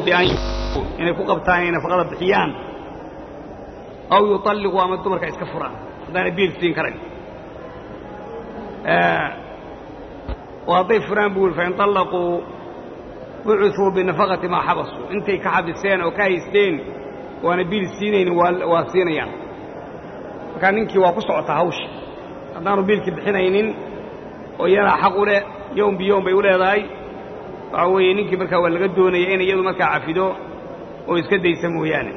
بأن إن يكون قبطانين فقط بحيان أو يطلقوا أما الدمر كيسكفران هذا بيل سين كرين وأضيف فران بول فإن طلقوا بعثوا بنفقة ما حبسوا انتي كحبسين أو كايستين وأنا بيل سينين واسينيان كان إنكي وقصوا عطاهوش هذا بيل كبحينين ويرى حقوله يوم بيوم بيقول هذاي فهو نينكي مركا ولا قدوني إن يدو مركا عفدو ويسكد يسموه يعني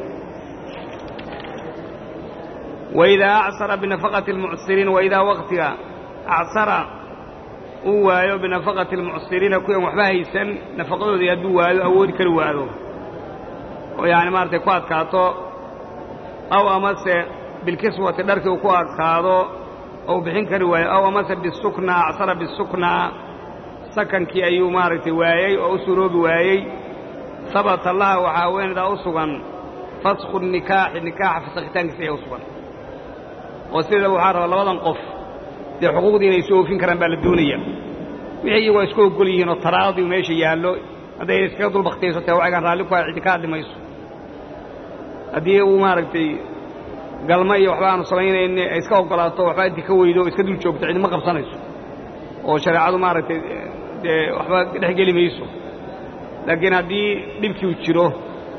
وإذا أعصر بنفقة المعسرين وإذا وقتها أعصر هو بنفقة المعسرين كوي محباه يسن نفقته يدو أول كروادو ويعني ما ارتكوات كاتو أو أمس بالكسوة تدرك وكوات كاتو أو بحين كرواد أو أمس بالسكنة أعصر بالسكنة سكن كي أيو مارتي وايي أو سروب وايي ثبت الله وحاوين ذا أصغا فسخ النكاح فسختان كسي أصغا وسيدة وحارة الله وضن قف دي حقوق دي يسوه فين كرام بالدونية ويحيي ويسكوه قوليهن التراضي وماشي يالو هذا يسكيض البختيس وتوعيقان رالك واعتكاد لما يسوه هذه ومارتي قال ماي وحبان الصمين إن يسكوه قلاطه وحبان دي كويدو يسكدوا الشوب تعيد مقب صنيسو وشريعه مارتي وحبان لحقي لي ميسو لكن هذه دبكي وتشيروه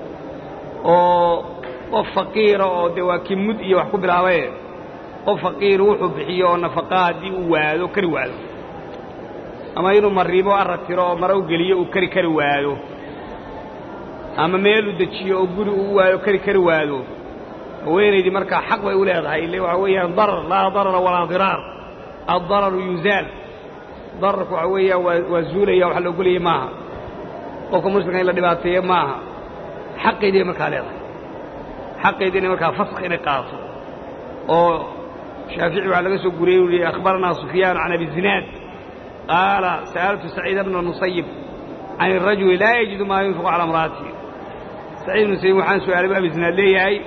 oo faqiir oo de waa kimud iyo wax ku bilaabay oo faqiir wuxuu bixiyo nafaqaadii uu waado kari waado ama inuu mariibo arratiro maraw geliyo uu kari waado ama meel uu dajiyo oo guri uu waado kari waado weenaydi marka xaq way u leedahay ilaa waxa weeyaan darar la darar wala dirar ad-darar yuzal darku waxa weeyaan waa zuulaya wax la ogoliyay maaha qofka muslimka ila dhibaateeyo maaha xaqeedii marka leedahay حقيقة إنه كان فسخ إنه قاصر أو شافعي وعلى قصة قريب أخبرنا سفيان عن أبي الزناد قال سألت سعيد بن المصيب عن الرجل لا يجد ما ينفق على امرأته سعيد بن المصيب وحان سؤال أبي الزناد ليه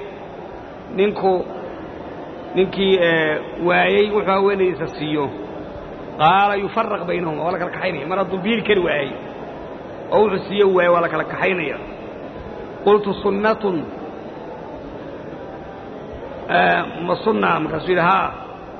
ننكي وايي وحاوين يسسيه قال يفرق بينهم ولك الكحيني مرض بيل كالوايي أو حسيه وايي ولك الكحيني قلت سنة ما صنع من رسولها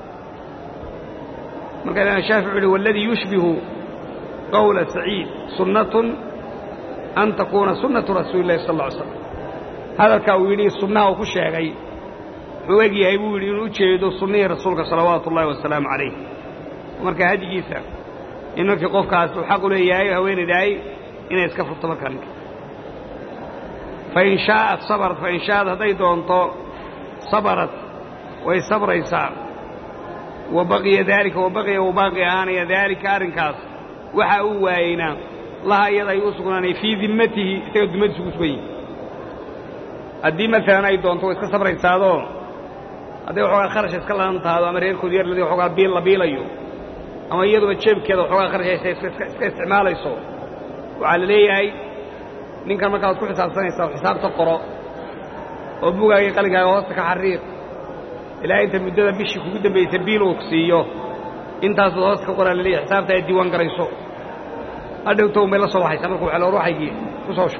من قال أنا شافعي والذي يشبه قول سعيد سنة أن تكون سنة رسول الله صلى الله عليه وسلم هذا كاويلي السنة وكشها غي حواجي هيبولي وجهه سنة رسولك صلوات الله والسلام عليه ومن كان هذه جيسا إنك قفك حق له إياه هوين داي إن يسكفر طبقا فإن شاءت صبرت فإن شاءت هديت أنطو صبرت ويصبر يسار وبقي ذلك وباقي آني ذلك أرنكاس وحاوينا الله أيضا يسقنني في ذمته ذمته سكسوي أدي مثلا أيضا أنتو إسكا صبر يسادو أدي وحوغا خرش إسكا الله أنت هذا أمرير كودير الذي وحوغا بيلا أيو أما يدو بتشيب كذا وحوغا خرش إسكا استعمال يسو وعلى ليه هاي نين كان مكان تكون حساب سنة يساو حساب تقرأ وبوغا يقلقا وسط كحريق إلا أنت مدة بيشي كودا بيسبيل وكسيو أنت وسط كقرا للي حسابته الديوان قريسو هذا تو ميلا صباحي سامركم على روح يجي وصوش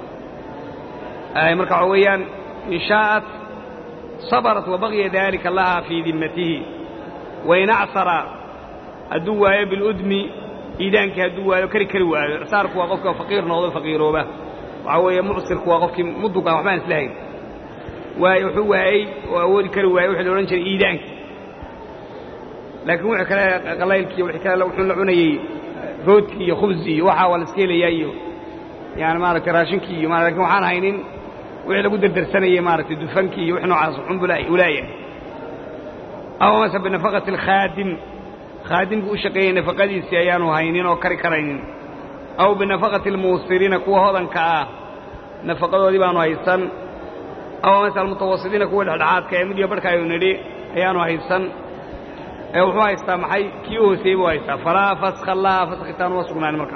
مركع عويان إن شاءت صبرت وبغي ذلك الله في ذمته وإن أعصر الدواء بالأدم إذا كان الدواء كروا صار وقفك فقير نوض فقير به وعويا معصر وقفك مدك وحمان سلاين ويحوى وأول كروا يوحد ورنشر إيدانك لكن وحكا قليلك وحكا لو حن لعني روتي خبزي وحاول سكيلي يايو يعني مارك راشنكي مارك وحان هينين وحلا قدر درسانية مارك دفنكي وحنو عاصحون ولاية أو مثلا بنفقة الخادم خادم بوشقين نفقة سيان وهينين وكركرين أو بنفقة الموصرين كوهضا كآه نفقة ديبان وهيسان أو مثلا المتوسطين كوه الحدعات كيمد يبركا يونري أيانو هيسان أو هو هيسان محي كيوه سيبو هيسان فلا فسخ الله فسختان وسقنا المكان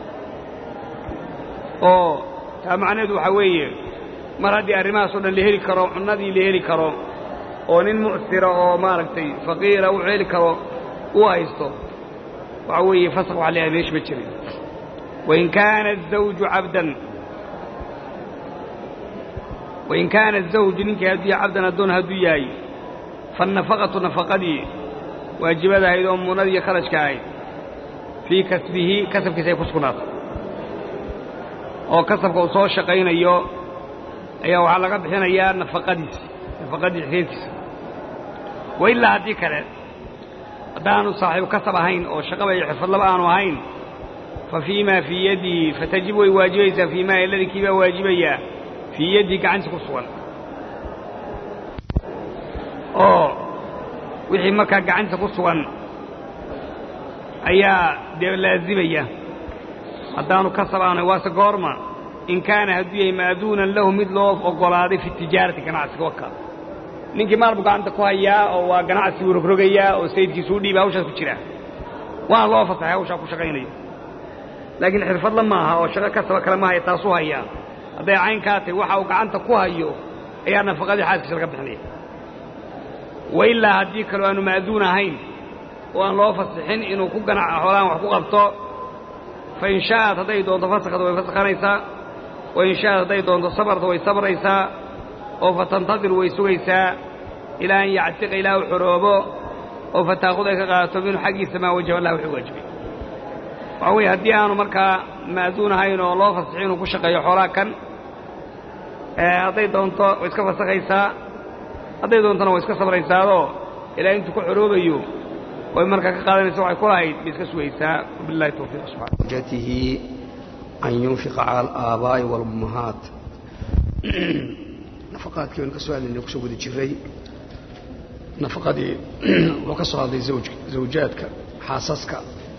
أو تمعني دو حوية مرادي الرماس اللي هيري كرو النادي اللي هيري كرو أو نين مؤثرة أو ماركتي فقيرة أو عيلي كرو وهيستو وحوية فسخوا عليها ليش بتشري وإن كان الزوج عبدا وإن كان الزوج منك هدي عبدا دون هدياي فالنفقة نفقدي واجبها إذا منادي خرج كاي في كسبه كسب كسي كسكنات أو كسب كوصو شقين أيوه وعلى قد حين أيام نفقدي حيث وإلا هدي كره دانو صاحب كسب هين أو شقب يحفظ لبانو هين ففيما في يدي فتجب واجبيسا فيما الذي كيف واجبيا في يدك عنك كسوان wixii markaa gacanta ku sugan ayaa laazimaya haddaanu ka sabaanay waase goorma in kaana hadduu yahay maaduunan lahu mid loo ogolaaday fi tijaarati ganacsiga waka ninkii maalbu gacanta ku hayaa oo waa ganacsi uu rogrogayaa oo sayidkiisu u dhiibay hawshaas ku jira waan loo fasaxay hawshaa ku shaqaynayo laakiin xirfad la maaha oo shaqo kasaba kale maaha taasuu hayaa hadday caynkaa tahay waxa uu gacanta ku hayo ayaa nafaqadii xaaskiisa laga bixinaya وإلا هديك لو أنه مأذون هين وأن الله فسحين إنه كجنا حولان وحقوق أبطاء فإن شاء تضيد أن تفسخ ويفسخ ريسا وإن شاء تضيد أن تصبر ويصبر ريسا أو فتنتظر ويسوي ريسا إلى أن يعتق إله حروبه أو فتأخذك قاتبين حق السماء وجه الله وحواجبه وهو هديان مركا مأذون هين والله فسحين وكشق يحوراكا أضيد أن ويسكف ريسا hadday doontana waa iska sabraysaadoo ilaa intuu ku xoroobayo way markaa ka qaadanaysa waxay ku lahayd bay iska sugaysaa wabillahi tawfiiq subxaana zawjatihi an yunfiqa cala al-aabaa'i wal-ummahaat nafaqaadkii waynu ka soo hadlaynay kusoo guda jiray nafaqadii wuxuu ka soo hadlay zawjaadka xaasaska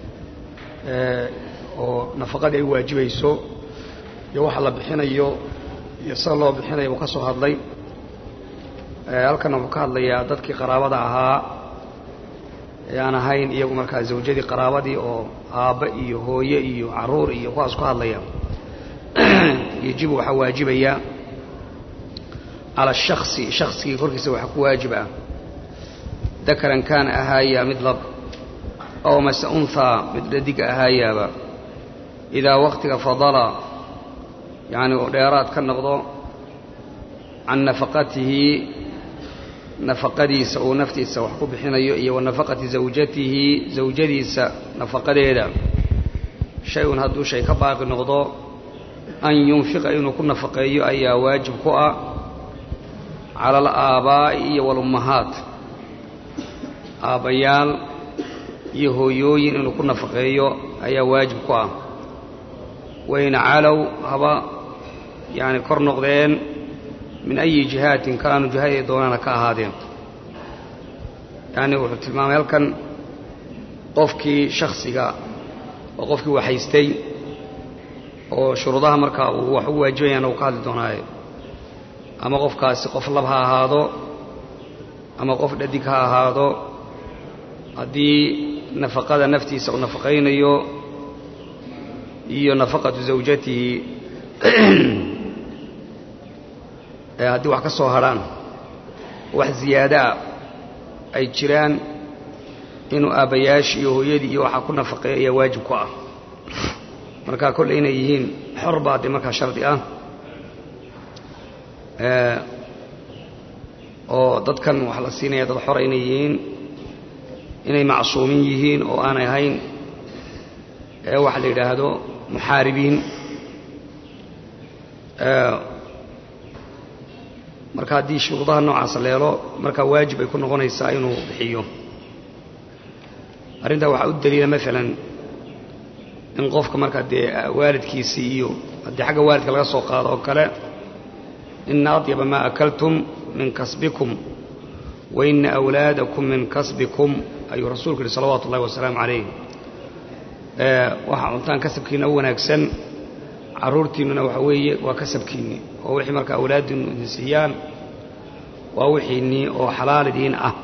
oo nafaqadii ay waajibayso iyo waxa la bixinayo iyo sida loo bixinayo uu ka soo hadlay halkana wuxuu ka hadlayaa dadkii qaraabada ahaa ee aan ahayn iyagu markaa zawjadii qaraabadii oo aabba iyo hooye iyo caruur iyo kuwaas ku hadlaya yajibu waxaa waajibaya cala shaksigii korkiisa waxaa ku waajiba dakaran kaana ahaaya mid lab aw mase unhaa mid dhadiga ahaayaaba idaa waqtiga fadala yani uu dheeraad ka noqdo can nafaqatihi nafaqadiisa uu naftiisa wax ku bixinayo iyo wa nafaqati zawjatihi zawjadiisa nafaqadeeda shay-un hadduu shay ka baaqi noqdo an yunfiqa inuu ku nafaqeeyo ayaa waajib ku ah cala al-aabaa'i iyo wal-ummahaat aabbayaal iyo hooyooyin inuu ku nafaqeeyo ayaa waajib ku ah wayna calow haba yani kor noqdeen من أي جهات كانوا جهات دوننا كأهادين يعني وحط المعامل كان قفكي شخصي وقفكي وحيستي وشروطها مركا وحوا جينا وقال دوناي أما قف كاس قف لبها هذا أما قف دديكها هذا هذه نفقة نفتي سو نفقين يو نفقة زوجته haddii wax ka soo hadhaan wax ziyaadaa ay jiraan inuu aabbayaashii iyo hooyadii iyo waxaa ku nafaqeeya ayaa waajib ku ah markaa kolley inay yihiin xor baa dee markaa shardi ah oo dadkan wax la siinaya dad xora inay yihiin inay macsuumin yihiin oo aanay ahayn waxa la yidhaahdo muxaaribiin marka haddii shuruudaha noocaas leelo markaa waajib ay ku noqonaysaa inuu bixiyo arrintaa waxaa u daliila maalan in qofka markaa dee waalidkiisii iyo haddii xagga waalidka laga soo qaado oo kale ina adyaba maa akaltum min kasbikum wa ina awlaadakum min kasbikum ayuu rasuulku yihi salawaatu ullahi wasalaamu calayh waxaa cuntaan kasabkiina u wanaagsan carruurtiinnuna waxa weeye waa kasabkiinni oo wixii markaa awlaaddiinnu idin siiyaan waa wixiinnii oo xalaal idiin ah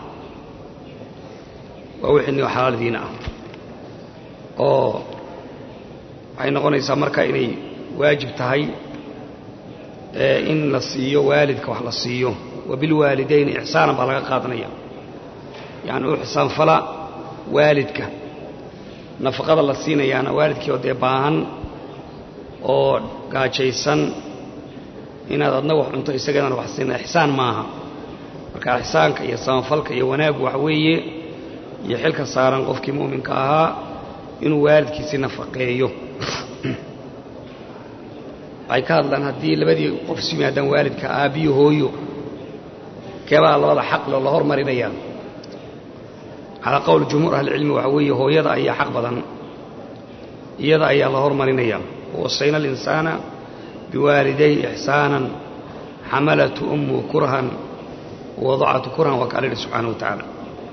oo waxay noqonaysaa marka inay waajib tahay in la siiyo waalidka wax la siiyo wabilwaalidayni ixsaanan baa laga qaadanaya yacni u xisaanfala waalidka nafaqada la siinayaana waalidkii oo dee baahan oo gaajaysan inaad adna wax cunto isagana wax siin ihsaan maaha marka ihsaanka iyo samafalka iyo wanaag wax weeye iyo xilka saaran qofkii muuminka ahaa inuu waalidkiisa nafaqeeyo ay ka hadlaan haddii labadii qof simaadaan waalidka aabiyo hooyo keebaa labada xaq loo hormarinaya على قول جمهور أهل العلم وعوية هو يضع أي حق بدن يضع أي الله مرينيا ووصينا الإنسان بوالديه إحسانا حملت أمه كرها ووضعت كرها وقال له سبحانه وتعالى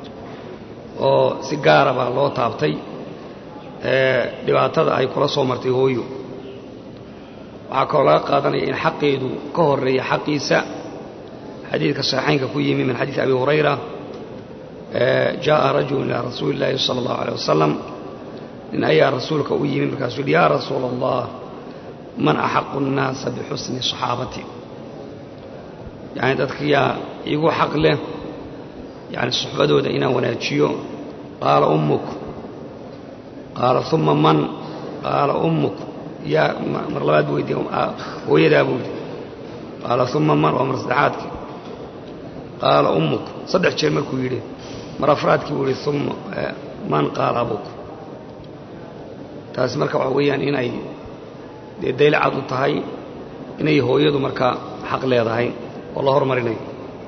وسيجارة بالله طابتي لبعتها أي كرة صومرتي هويو وعقولا قادني إن حقي دو كهر حقي سا حديث كالصحيحين كفوي من حديث أبي هريرة جاء رجل إلى رسول الله صلى الله عليه وسلم إن أي رسولك أوي من رسول يا رسول الله من أحق الناس بحسن صحابتي يعني تذكيا يقول حق له يعني الصحبة دينا وناتشيو قال أمك قال ثم من قال أمك يا مرلبات بويدي ويدا بويدي قال ثم من ومرصدحاتك قال أمك صدق شيء مركو يدي مرافراتك يقول ثم من قال أبوك taas marka waxa weeyaan inay deeyl cad u tahay inay hooyadu marka xaq leedahay oo la hormarinayo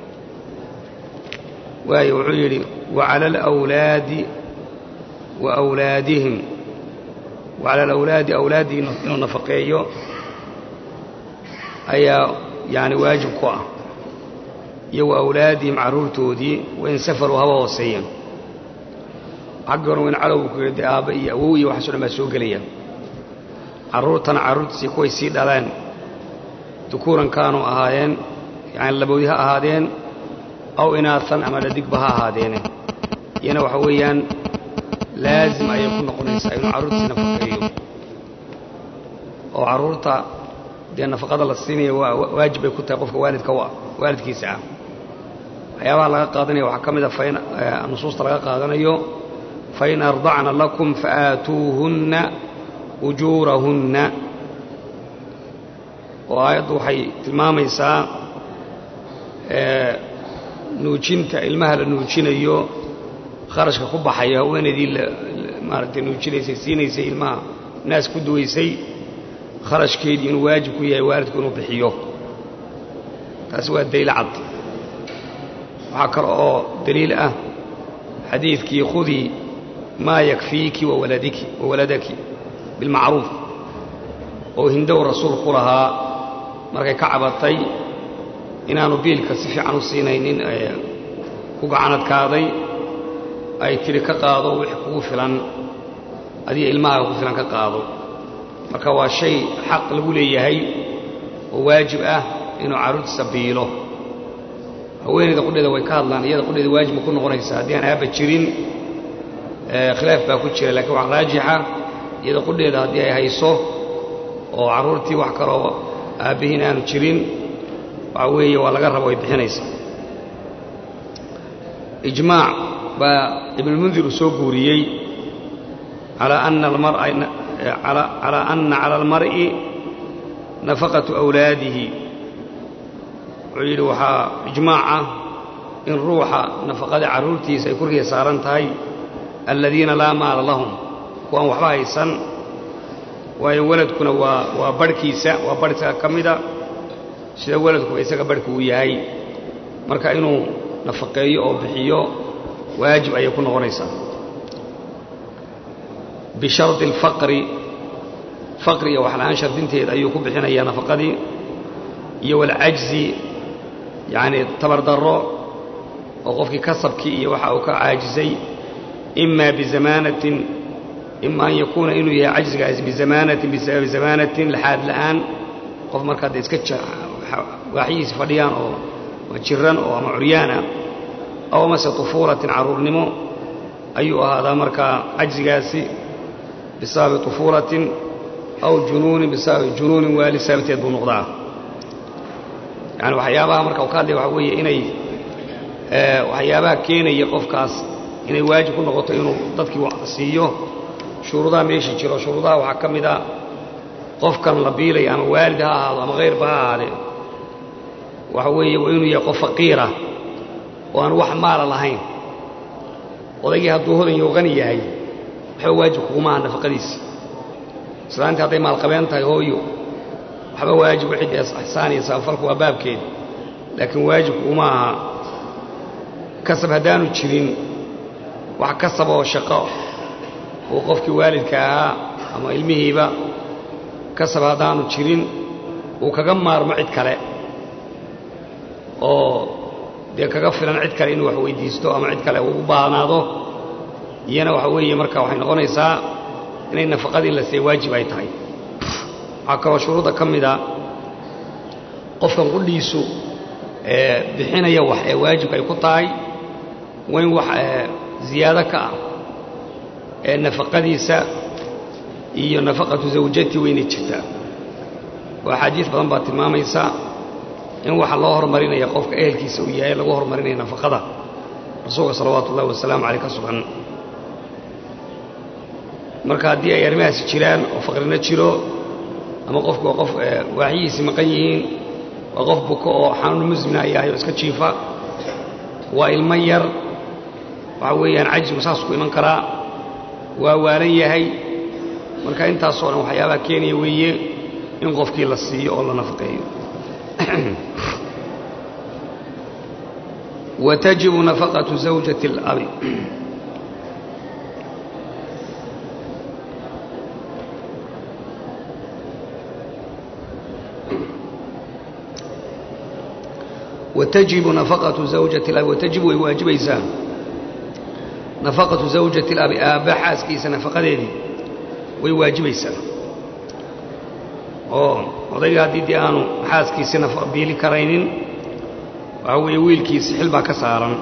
waayo wuxuu yiri wa 'ala al-awladi wa awladihim wa 'ala al-awladi awladina inuu nafaqeeyo ayaa yani waajib ku ah iyo awlaadihim caruurtoodii way safaru hawa wasayyan أقرأ من علو كرد آبائي أوي وحسن ما سوق لي عروتنا عروت سيكوي سيد الآن ذكورا كانوا أهادين يعني لبودها أهادين أو إناثا أما لديك بها أهادين ينا وحويا لازم أن يكون قنيسا إنه عروت سنفقيه أو عروتا لأن فقد الله السنة واجب يكون تقف والد كيسا أيها الله قادني وحكمت فإن النصوص تلقى قادني فإن أرضعن لكم فآتوهن أجورهن وآيض وحي تلماميسا نوجينتا المهل نوجينيو خرجك خبا حيا وين دي مارتي نوجينيسي سينيسي الماء ناس كدويسي خرج كيدي إنه واجب كويا وارد كونوا بحيوه تسوى الدليل عض وعكر دليل حديثك خذي ما يكفيك وولدك بالمعروف وهندو الرسول قرها مركي كعبتي إنانو بيلك سفي عنو الصينين كوكعنات كاضي أي تلك قاضو وحكو فلان هذه إلماء فلان كقاضو مركوا شيء حق لولي هي وواجب إنو عرض سبيله وين إذا قلنا ذا ويكاد لان إذا قلنا ذا واجب يكون غريسة ديان أبا تشيرين خلاف باكو تشير لكن راجحة إذا قلنا ذا ديان هيصو وعرورتي وحكروا أبهنا نتشيرين وعوية ولا قرب ويبحنيسة إجماع ابن المنذر سوقوريي على أن المرء على المرء نفقة أولاده وعيد وحا إجماعة إن روح نفقد عرورتي سيكون يسارنتهي الذين لا مال لهم وهم وحبايسا وإن ولدكنا وبركيسا وبركيسا كمدا سيدا ولدكم إيساك بركو وياي مركا إنه نفقيه أو بحيه واجب أن يكون غريسا بشرط الفقر فقري وحلان شرطين أن يكون بحنا يا نفقدي والعجز يعني تبردر وقفك كسبك وحاوك عاجزي إما بزمانة إما أن يكون إنه يعجز بزمانة بسبب زمانة لحد الآن قف مركز يسكتش وحيس فليان أو وجران أو معريانا أو مثل طفولة عرور نمو أيها هذا مركز عجز قاسي بسبب طفولة أو جنون بسبب جنون والي سبب يدون نقضاء يعني waxyaabaha marka uu ka hadlay waxa weeye inay waxyaabaha keenaya qofkaas inay waajib ku noqoto inuu dadkii wax siiyo shuruudaha meesha jiro shuruudaha waxa kamid ah qofkan la biilay ama waalid ha ahaado ama غير ba ahaade waxa weeye waa inuu yahay qof faqiira oo aan wax maala lahayn odaygii hadduu hodan iyo qani yahay waxba waajib kuguma aha nafaqadiisi islaantii hadday maalqabeen tahay hooyo waxba waajib wixii ixsaan iyo samafalku waa baabkeeda laakiin waajib kuguma aha kasab haddaanu jirin wax kasab oo shaqo oo qofkii waalidka ahaa ama ilmihiiba kasab haddaanu jirin uu kaga maarmo cid kale oo dee kaga filan cid kale inuu wax weydiisto ama cid kale uu u baahnaado iyana waxa weeye marka waxay noqonaysaa inay nafaqadii la siiyo waajib ay tahay waxaa kaloo shuruudda ka mida qofkan qudhiisu bixinaya wax ee waajibka ay ku tahay waa in wax ziyaado ka ah ee nafaqadiisa iyo nafaqatu zawjati weynay jirtaa oo axaadiis badan baa tilmaamaysa in waxa loo hormarinaya qofka ehelkiisa uu yahay lagu hormarinaya nafaqada rasuulka salawaatu ullahi wasalaamu caleyh ka sugan marka haddii ay arrimahaasi jiraan oo faqrina jiro ama qofku waa qof waaxiyiisi maqan yihiin waa qof buko oo xanuun muslimna yahay oo iska jiifa waa ilmo yar waxa weeyaan cajigu saas ku iman karaa waa waalan yahay marka intaasoo dhan waxyaabaha keenaya weeye in qofkii la siiyo oo la nafaqeeyo وتجب نفقة زوجة الأب وتجب نفقة زوجة الأب وتجب ويواجب إنسان نفقة زوجة الأب آبا حاسكيس نفقة دي ويواجب إنسان odayga haddii dee aanu xaaskiisina biili karaynin waxa weeye wiilkiisi xil baa ka saaran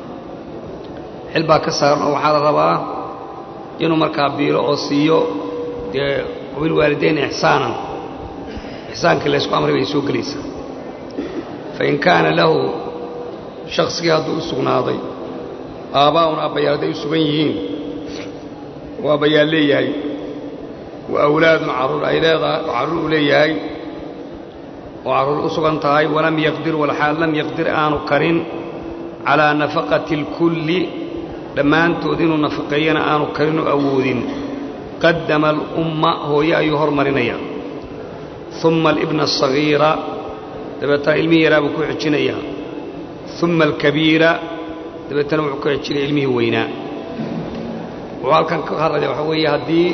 oo waxaa la rabaa inuu markaa biilo oo siiyo dee wabilwaalidayn ixsaankii laysku amray bay soo gelaysaa fain kaana lahu shaksigii hadduu u sugnaaday aabbaa'un aabbayaal hadday u sugan yihiin oo aabbayaal leeyahay wa awlaadun carruur ay leedahay oo carruur uu leeyahay oo carruur u sugan tahay walam yaqdir walxaal lam yaqdir aanu karin calaa nafaqati اlkulli dhammaantood inuu nafaqeeyana aanu karin oo awoodin qaddama alumma hooye ayuu hormarinaya uma alibna asagiira dabeetana ilmihii yaraa buu ku xijinayaa uma alkabiira dabeetana wuxuu ku xijinaya ilmihii weynaa wuxuu halkan ka hadlaya waxaa weeye haddii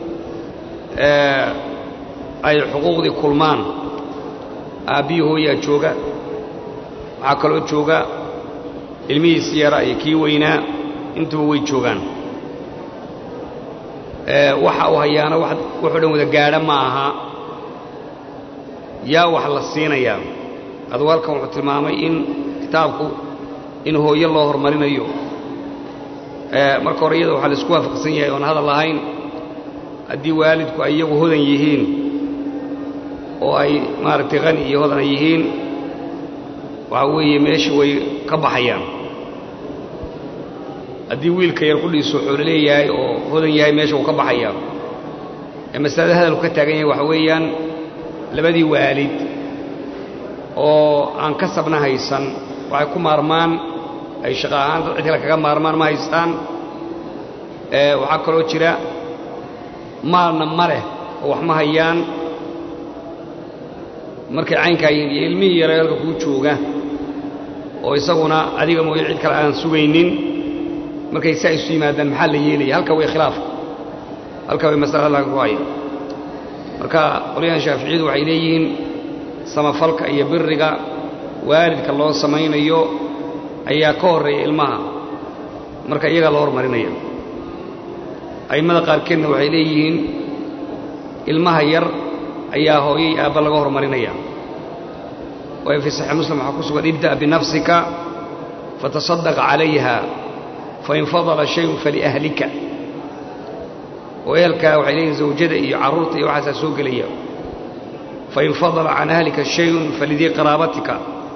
ay xuquuqdii kulmaan aabbihii hooyaa jooga waxaa kaloo jooga ilmihiisi yara iyo kii weynaa intuba way joogaan waxa uu hayaana wuxuu dhan wada gaadha ma aha yaa wax la siinayaa aduu halkan wuxuu tilmaamay in kitaabku in hooyo loo hormarinayo marka hore iyada waxaa la isku waafaqsan yahay oon hadal lahayn haddii waalidku ay iyagu hodan yihiin oo ay maaragtay qani iyo hodan ay yihiin waxa weeye meeshii way ka baxayaan haddii wiilka yar qudhiisu xoolo leeyahay oo hodan yahay meesha wuu ka baxayaa masalada hadalku ka taagan yahay waxa weeyaan labadii waalid oo aan kasabna haysan waxay ku maarmaan ay shaqo ahaan dad cid kale kaga maarmaan ma haystaan waxaa kaloo jira maalna ma leh oo wax ma hayaan markay caynkaa yihiin iyo ilmihii yara halka kuu jooga oo isaguna adiga mooye cid kale aan sugaynin markay saa isu yimaadaan maxaa la yeelaya halka way khilaafka halka way masalada laga ru'aya marka qolyahan shaaficiyadu waxay leeyihiin samafalka iyo biriga waalidka loo samaynayo ayaa ka horreeya ilmaha marka iyagaa loo hormarinaya a'immada qaarkeedna waxay leeyihiin ilmaha yar ayaa hooyay aabba laga hormarinaya waayo fii saxiix muslim waxaa ku sugan ibda' binafsika fatasaddaq calayha fain fadala shayun faliahlika oo ehelkaa waxay leeyihin zawjada iyo carruurta iyo waxaasaa soo gelaya fain fadala can ahlika shayun falidii qaraabatika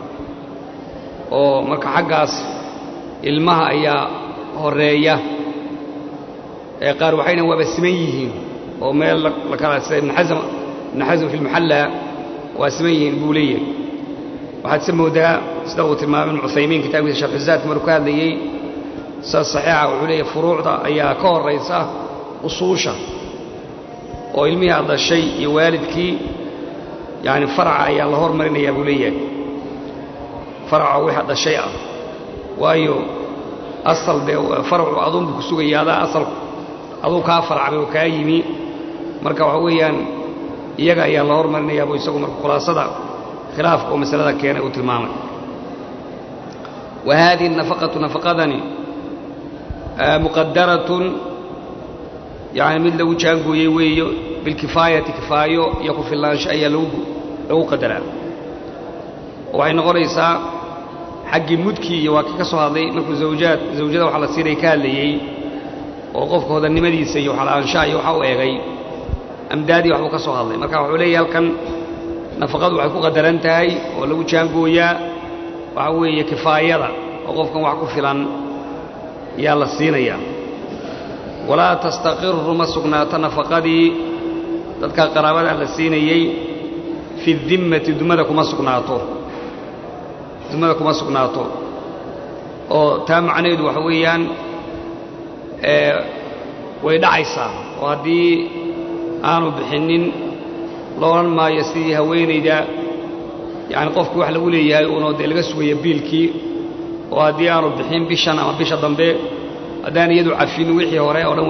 oo marka xaggaas ilmaha ayaa horreeya ee qaar waxayna waaba siman yihiin oo meel la kala sida ibn xasm fi lmuxalla waa siman yihiin buu leeyahay waxaad samoodaa sida uu tilmaamay ibn Uthaymin kitaabkiisa Sharh Zaadka markuu ka hadlayay saxiixa wuxuu leeyahay furuucda ayaa ka horeysa usuusha oo ilmihi dhashay iyo waalidkii yani farca ayaa la hormarinayaa buu leeyahay farca waxa dhashay ah waayo asal farcu adun ku sugayaada asal aduu ka farcay oo ka yimi marka waxa weeyaan iyaga ayaa la hormarinayaa buu isagu marka khulaasada khilaafka oo masalada keenay uu tilmaamay وهذه النفقة نفقدني مقدرة يعني من لو جانقو يوي بالكفاية كفاية يكون في الله شيء لو قدرا وعين غريسا حق مدكي يواكي كسو هذي مركو زوجات وحلا سيري كالي وقفك هذا النمدي سيو حلا أنشاء يوحاو إيغي أمدادي وحو كسو هذي مركو علي هلكن نفقد وحكو قدران تاي ولو جانقو يا وحوي كفاية وقفك وحكو فلان يالا سينيا ولا تستقر مسقنات نفقدي تلك قرابات على السينيي في الذمة دمدكم مسقناته او تام عنيد وحويان ويدعيسا وهدي آنو بحنين لون ما يسيدي هوينيدا يعني قفك وحلا وليها ونو دلغسوية بيلكي وهدي آنو بحين بيشان أما بيشا ضمبي هدان يدو عفين ويحي وراء ولن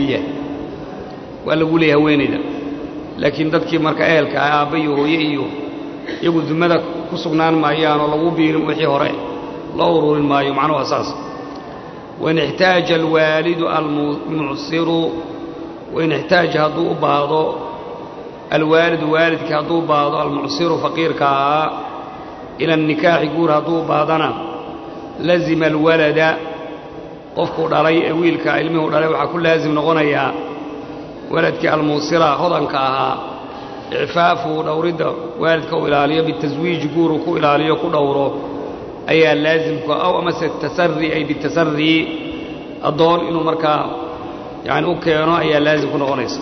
ولا وليها هوينيدا لكن dadkii marka eelka aabayo hooyayo iyagu dumada ku sugnaan maayaan oo lagu biirin wixii hore loo ururin maayo macno asaas وإن احتاج الوالد المعسر وإن احتاج هذو بعض الوالد والدك هذو بعض المعسر فقيرك إلى النكاح يقول هذو بعضنا لازم الولد قفكو داري ويلك علمه داري وحكو لازم نغنيا ولدك الموصرة هضنك إعفافه دورده والدك إلاليه بالتزويج قورك إلاليه كدوره أي لازم أو أمس التسري أي بالتسري الضول إنه مركا يعني أوكيانو أي لازم كنا غنيس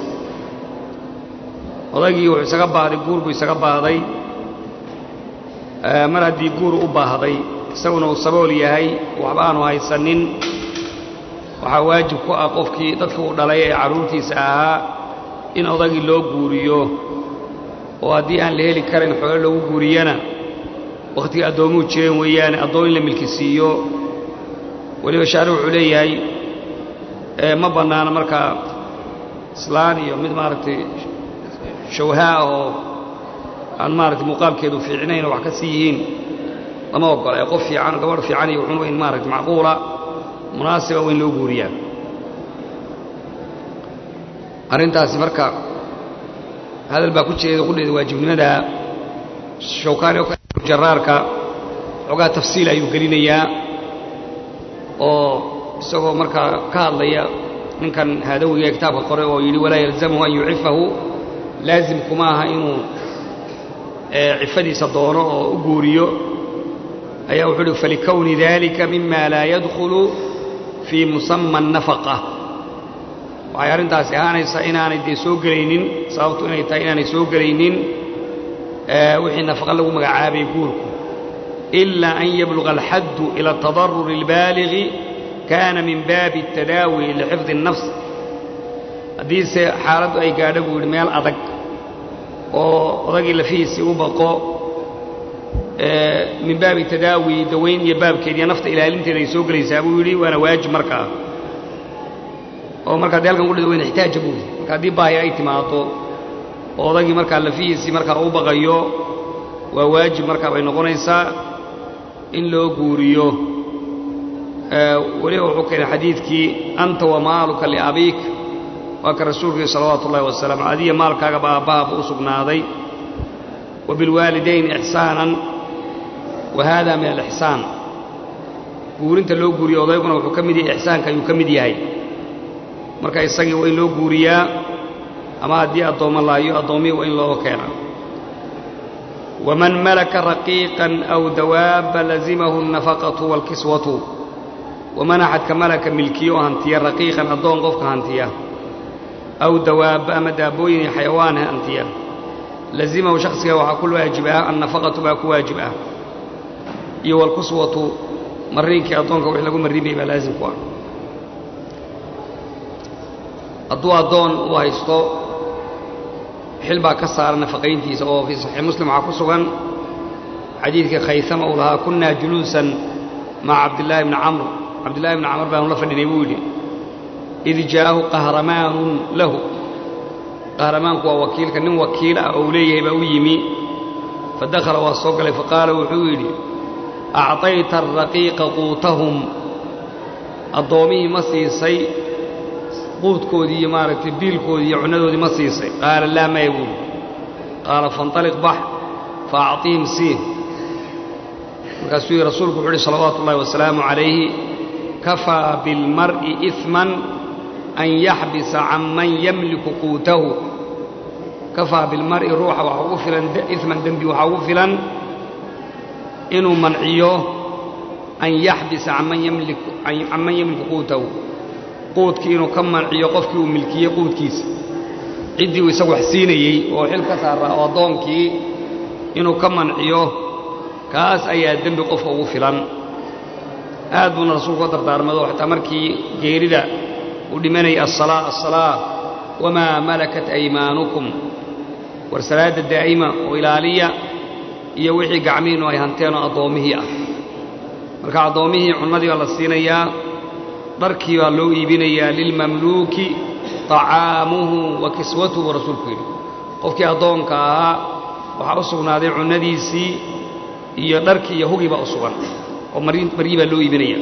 وضاقي ويساقب هذا قور ويساقب هذا مرة دي قور أبا هذا سونا السبولي هاي وعبانو هاي سنين وحواجب قفكي تدفق دلائي عرورتي ساها إن أضاقي لو قوريو وهدي أن لهلي كارن حوال لو قوريانا وقتي أدومو تشين ويانا أدوين لملكسيو ولي بشارع عليهاي ما بنانا مركا سلاني ومد مارتي شوهاء عن مارتي مقام كيدو في عينين وحكسيين لما وقال يقف في عن قبر في عني وعنوين مارتي معقولة مناسبة وين لو قوريان أرنتاسي مركا هذا الباكوتشي يقول لي واجب لنا شوكاني جرارك وقا تفصيل أيو قلينيا وسوى مركا كالليا من كان هذا كتاب القرآن ويلي ولا يلزمه أن يعفه لازم كماها إنه عفدي صدونه وقوريو أي أوحده فلكون ذلك مما لا يدخل في مسمى النفقة وعيارين تاسي إناني دي سوقرينين صابتو إناني سوقرينين وحي نفقا له مقعابي يقولكم إلا أن يبلغ الحد إلى التضرر البالغ كان من باب التداوي لحفظ النفس حديث حالته أي قاعدة يقول ميال أدق وأدق اللي فيه سيوبقو من باب التداوي دوين يباب كيدي نفط إلى ألمت اللي يسوق لي سابوا لي وأنا واجب مركا ومركا ديالك نقول دوين احتاج أبوه مركا دي باهي أي تماطو وضاقي مركا لفيسي مركا أو بغيو وواجب مركا بين غنيسا إن لو قوريو وليه حكي حديثك أنت ومالك لأبيك وكرسولك صلوات الله والسلام عادية مالك باب أسقنا ذي وبالوالدين إحسانا وهذا من الإحسان قورنت لو قوريو ضيقنا وحكمدي إحسان كان يكمدي هاي مركا يساقي وإن لو قوريا أما دي أدوم الله يؤدومي وإن الله كان ومن ملك رقيقا أو دواب لزمه النفقة والكسوة ومن أحد كملك ملكيو هانتيا رقيقا أدوم قفك هانتيا أو دواب أما دابوين حيوان هانتيا لزمه شخص وكل واجبها النفقة باك واجبها iyo walkuswatu mariinkii addoonka wix lagu marriinayay baa laazim ku ah hadduu addoon u haysto xil baa ka saaran nafaqayntiisa oo fii saxiix muslim waxaa ku sugan xadiidkii khaysama uu lahaa kunnaa juluusan maca cabdillaahi bni camr baanu la fadhinay buu yidhi id jaa'ahu qahramaanun lahu qahramaanku waa wakiilka nin wakiila ah oo uu leeyahay baa u yimi fadakhala waa soo galay faqaala wuxuu yidhi acطayta araqiiqa quutahum addoomihii ma siisay quudkoodii iyo maaragtay biilkoodii iyo cunnadoodii ma siisay qaala laa maya buuli qaala faاnطaliq bax faacطihim sii markaasuu yidhi rasuulku wuxuu uhi salawaatu ullahi wasalaamu calayhi kafaa bilmar'i iثman an yaxbisa can man yamliku quutahu kafaa bilmar'i ruuxa waxaa ugu filan iثman dembi waxaa ugu filan inuu manciyo an yaxbisa can man yamliku quutahu quudkii inuu ka manciyo qofkii uu milkiyey quudkiisa ciddii uu isagu wax siinayey oo xil ka saaraa oo addoonkii inuu ka manciyo kaas ayaa dembi qofka ugu filan aad buuna rasuulku ka dardaarmado xataa markii geerida uu dhimanayay assalaa wamaa malakat aymaanukum war salaadda daa'ima oo ilaaliya iyo wixii gacmihiinnu ay hanteen oo addoommihii ah marka addoommihii cunnadii baa la siinayaa dharkii baa loo iibinayaa lilmamluuki طacaamuhu wa kiswatuhu buu rasuulku yidhi qofkii addoonka ahaa waxaa u sugnaaday cunnadiisii iyo dharkii iyo hugii baa u sugan oo maryii baa loo iibinaya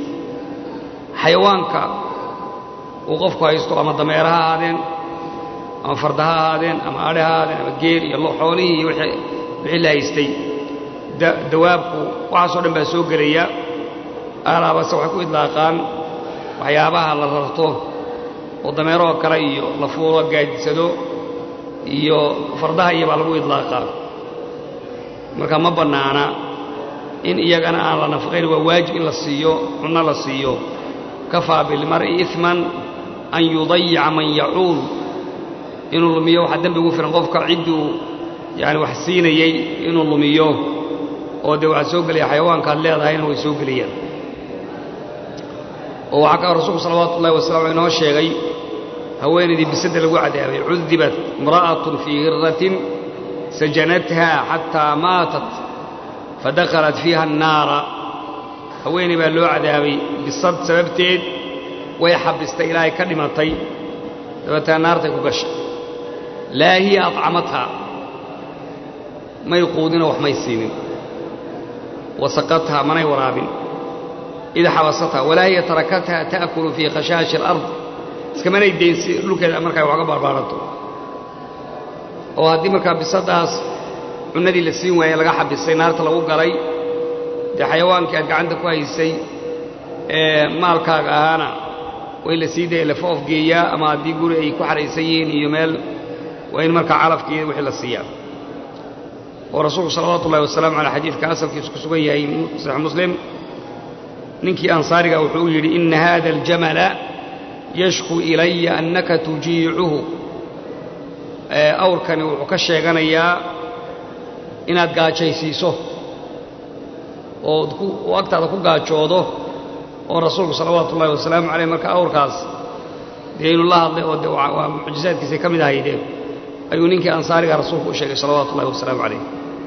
xayawaanka uu qofku haysto ama dameera ha ahaadeen ama farda ha ahaadeen ama adhe ha ahaadeen ama geel iyo xoolihii iyo wixii la haystay dawaabku waxaasoo dhan baa soo gelaya alaabase waxay ku idlaaqaan waxyaabaha la rarto oo dameeroo kale iyo la fuulo gaadisado iyo fardaha iyo baa lagu idlaaqaa marka ma bannaana in iyagana aan la nafaqayn waa waajib in la siiyo cunno la siiyo kafaa bilmar'i iثman an yudayica man yacuul inuu lumiyo waxaa dembi ugu filan qofka cidduu yani wax siinayey inuu lumiyo oo dee waxaa soo gelaya xayawaankaad leedahayna way soo gelayaan oo waxaa ka rasuulku salawaatu ullahi wasalam inoo sheegay haweenaydii bisadda lagu cadaabay cudibat imra'atun fii hiratin sajanatha xataa maatat fadakhalat fiiha annaara haweenay baa loo cadaabay bisad sababteed way xabistay ilaahay ka dhimatay dabeetana naartay ku gashay laa hiya aطcamatha may quudinoo wax may siinin wasaqatha manay waraabin id xabasatha walaa hiya tarakatha ta'kulu fii khashaashi alard iskamanay daynsi dhulkeeda markaa wax ga baarbaaranto oo haddii markaa bisaddaas cunnadii la siin waayey laga xabisay naarta lagu galay dee xayawaankii aad gacanta ku haysay ee maalkaaga ahaana way la sii daya lafa ofgeeyaa ama haddii guri ay ku xahaysan yihiin iyo meel waa in markaa calafkiiyo wixii la siiyaa oo rasuulku salawaatu ullahi wasalaamu caleyh xadiidka asalkiisu ku sugan yahay saxiix muslim ninkii ansaariga wuxuu yidhi ina hada aljamala yashku ilaya annaka tujiicuhu awrkani wuxuu ka sheeganayaa inaad gaajaysiiso oo uu agtaada ku gaajoodo oo rasuulku salawaatu ullahi wasalaamu caleyh marka awrkaas dee inuu la hadlay oo de waa mucjizaadkiisay ka mid ahaydee ayuu ninkii ansaariga rasuulku u sheegay salawaatu ullahi wasalaamu calayh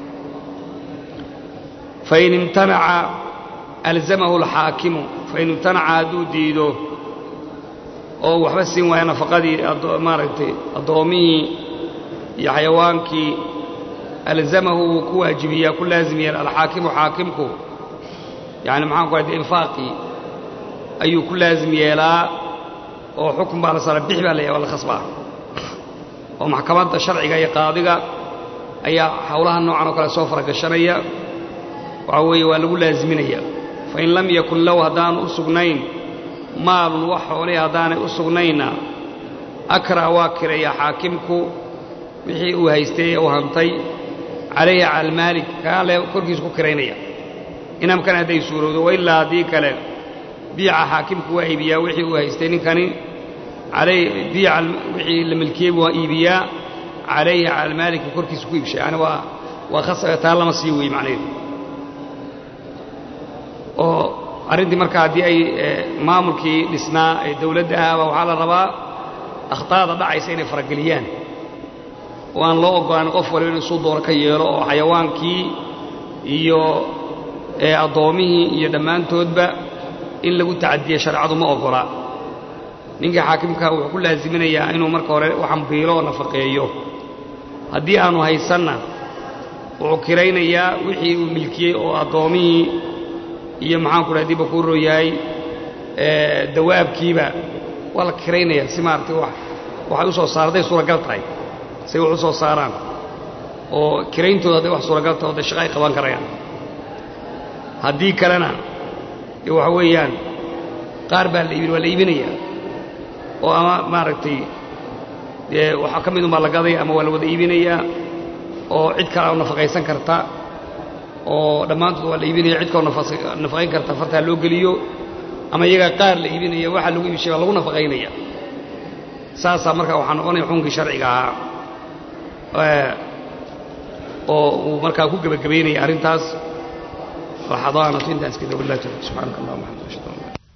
fain imtanaca alzamahu alxaakimu fain imtanaca hadduu diido oo waxba siin waaya nafaqadii maaragtay addoommihii iyo xayawaankii alzamahu wuu ku waajibiyaa ku laazimiya alxaakimu xaakimku yani maxaan ku hadde infaaqii ayuu ku laazim yeelaa oo xukun baa la saara bix baa la la khasbaa oo maxkamadda sharciga iyo qaadiga ayaa howlaha noocan oo kale soo faragashanaya waxaa weeye waa lagu laaziminaya fain lam yakun lahu haddaanu u sugnayn maalun wax xoolihii haddaanay u sugnayna akraa waa kiraya xaakimku wixii uu haystay ee uu hantay calayhi cala almaalik kaale korkiisu ku kiraynaya inamkan hadday suurowdo wa ilaa haddii kale biica xaakimku waa iibiyaa wixii uu haystay ninkani biica wixii la milkiyey waa iibiyaa calayhi cala almaaliki korkiisu ku iibshay yani waa taa lama sii weye macnaheedu arrintii markaa haddii ay maamulkii dhisnaa ee dawladda ahaba waxaa la rabaa akhtaada dhacaysa inay farageliyaan oo aan loo oggolaanin qof waliba inuu suu dooro ka yeelo oo xayawaankii iyo addoomihii iyo dhammaantoodba in lagu tacadiye shareecadu ma oggola ninkii xaakimkaa wuxuu ku laasiminayaa inuu marka hore waxaan biilo oo nafaqeeyo haddii aanu haysanna wuxuu kiraynayaa wixii uu milkiyey oo addoomihii iyo maxaanku dhaha diba kuu rooyahay dawaabkiiba waa la kiraynayaa si maaragtay waxay u soo saara hadday suuragal tahay say wax u soo saaraan oo kirayntooda hadday wax suuragal tahay oo dee shaqa ay qaban karayaan haddii kalena dee waxa weeyaan qaar baa waa la iibinayaa oo ama maaragtay dee waxaa ka midun baa la gaday ama waa la wada iibinayaa oo cid kale oo nafaqaysan karta oo dhammaantood waa la iibinaya cid kaloo nafaqayn karta fartaa loo geliyo ama iyagaa qaar la iibinaya waxaa lagu iibshay baa lagu nafaqaynaya saasaa markaa waxaa noqonaya xukunkii sharciga ahaa oo uu markaa ku gebagabaynaya arrintaas alxadaanatu intaas kada wallahi tawfiiq subxaanaka allahumma wa bihamdika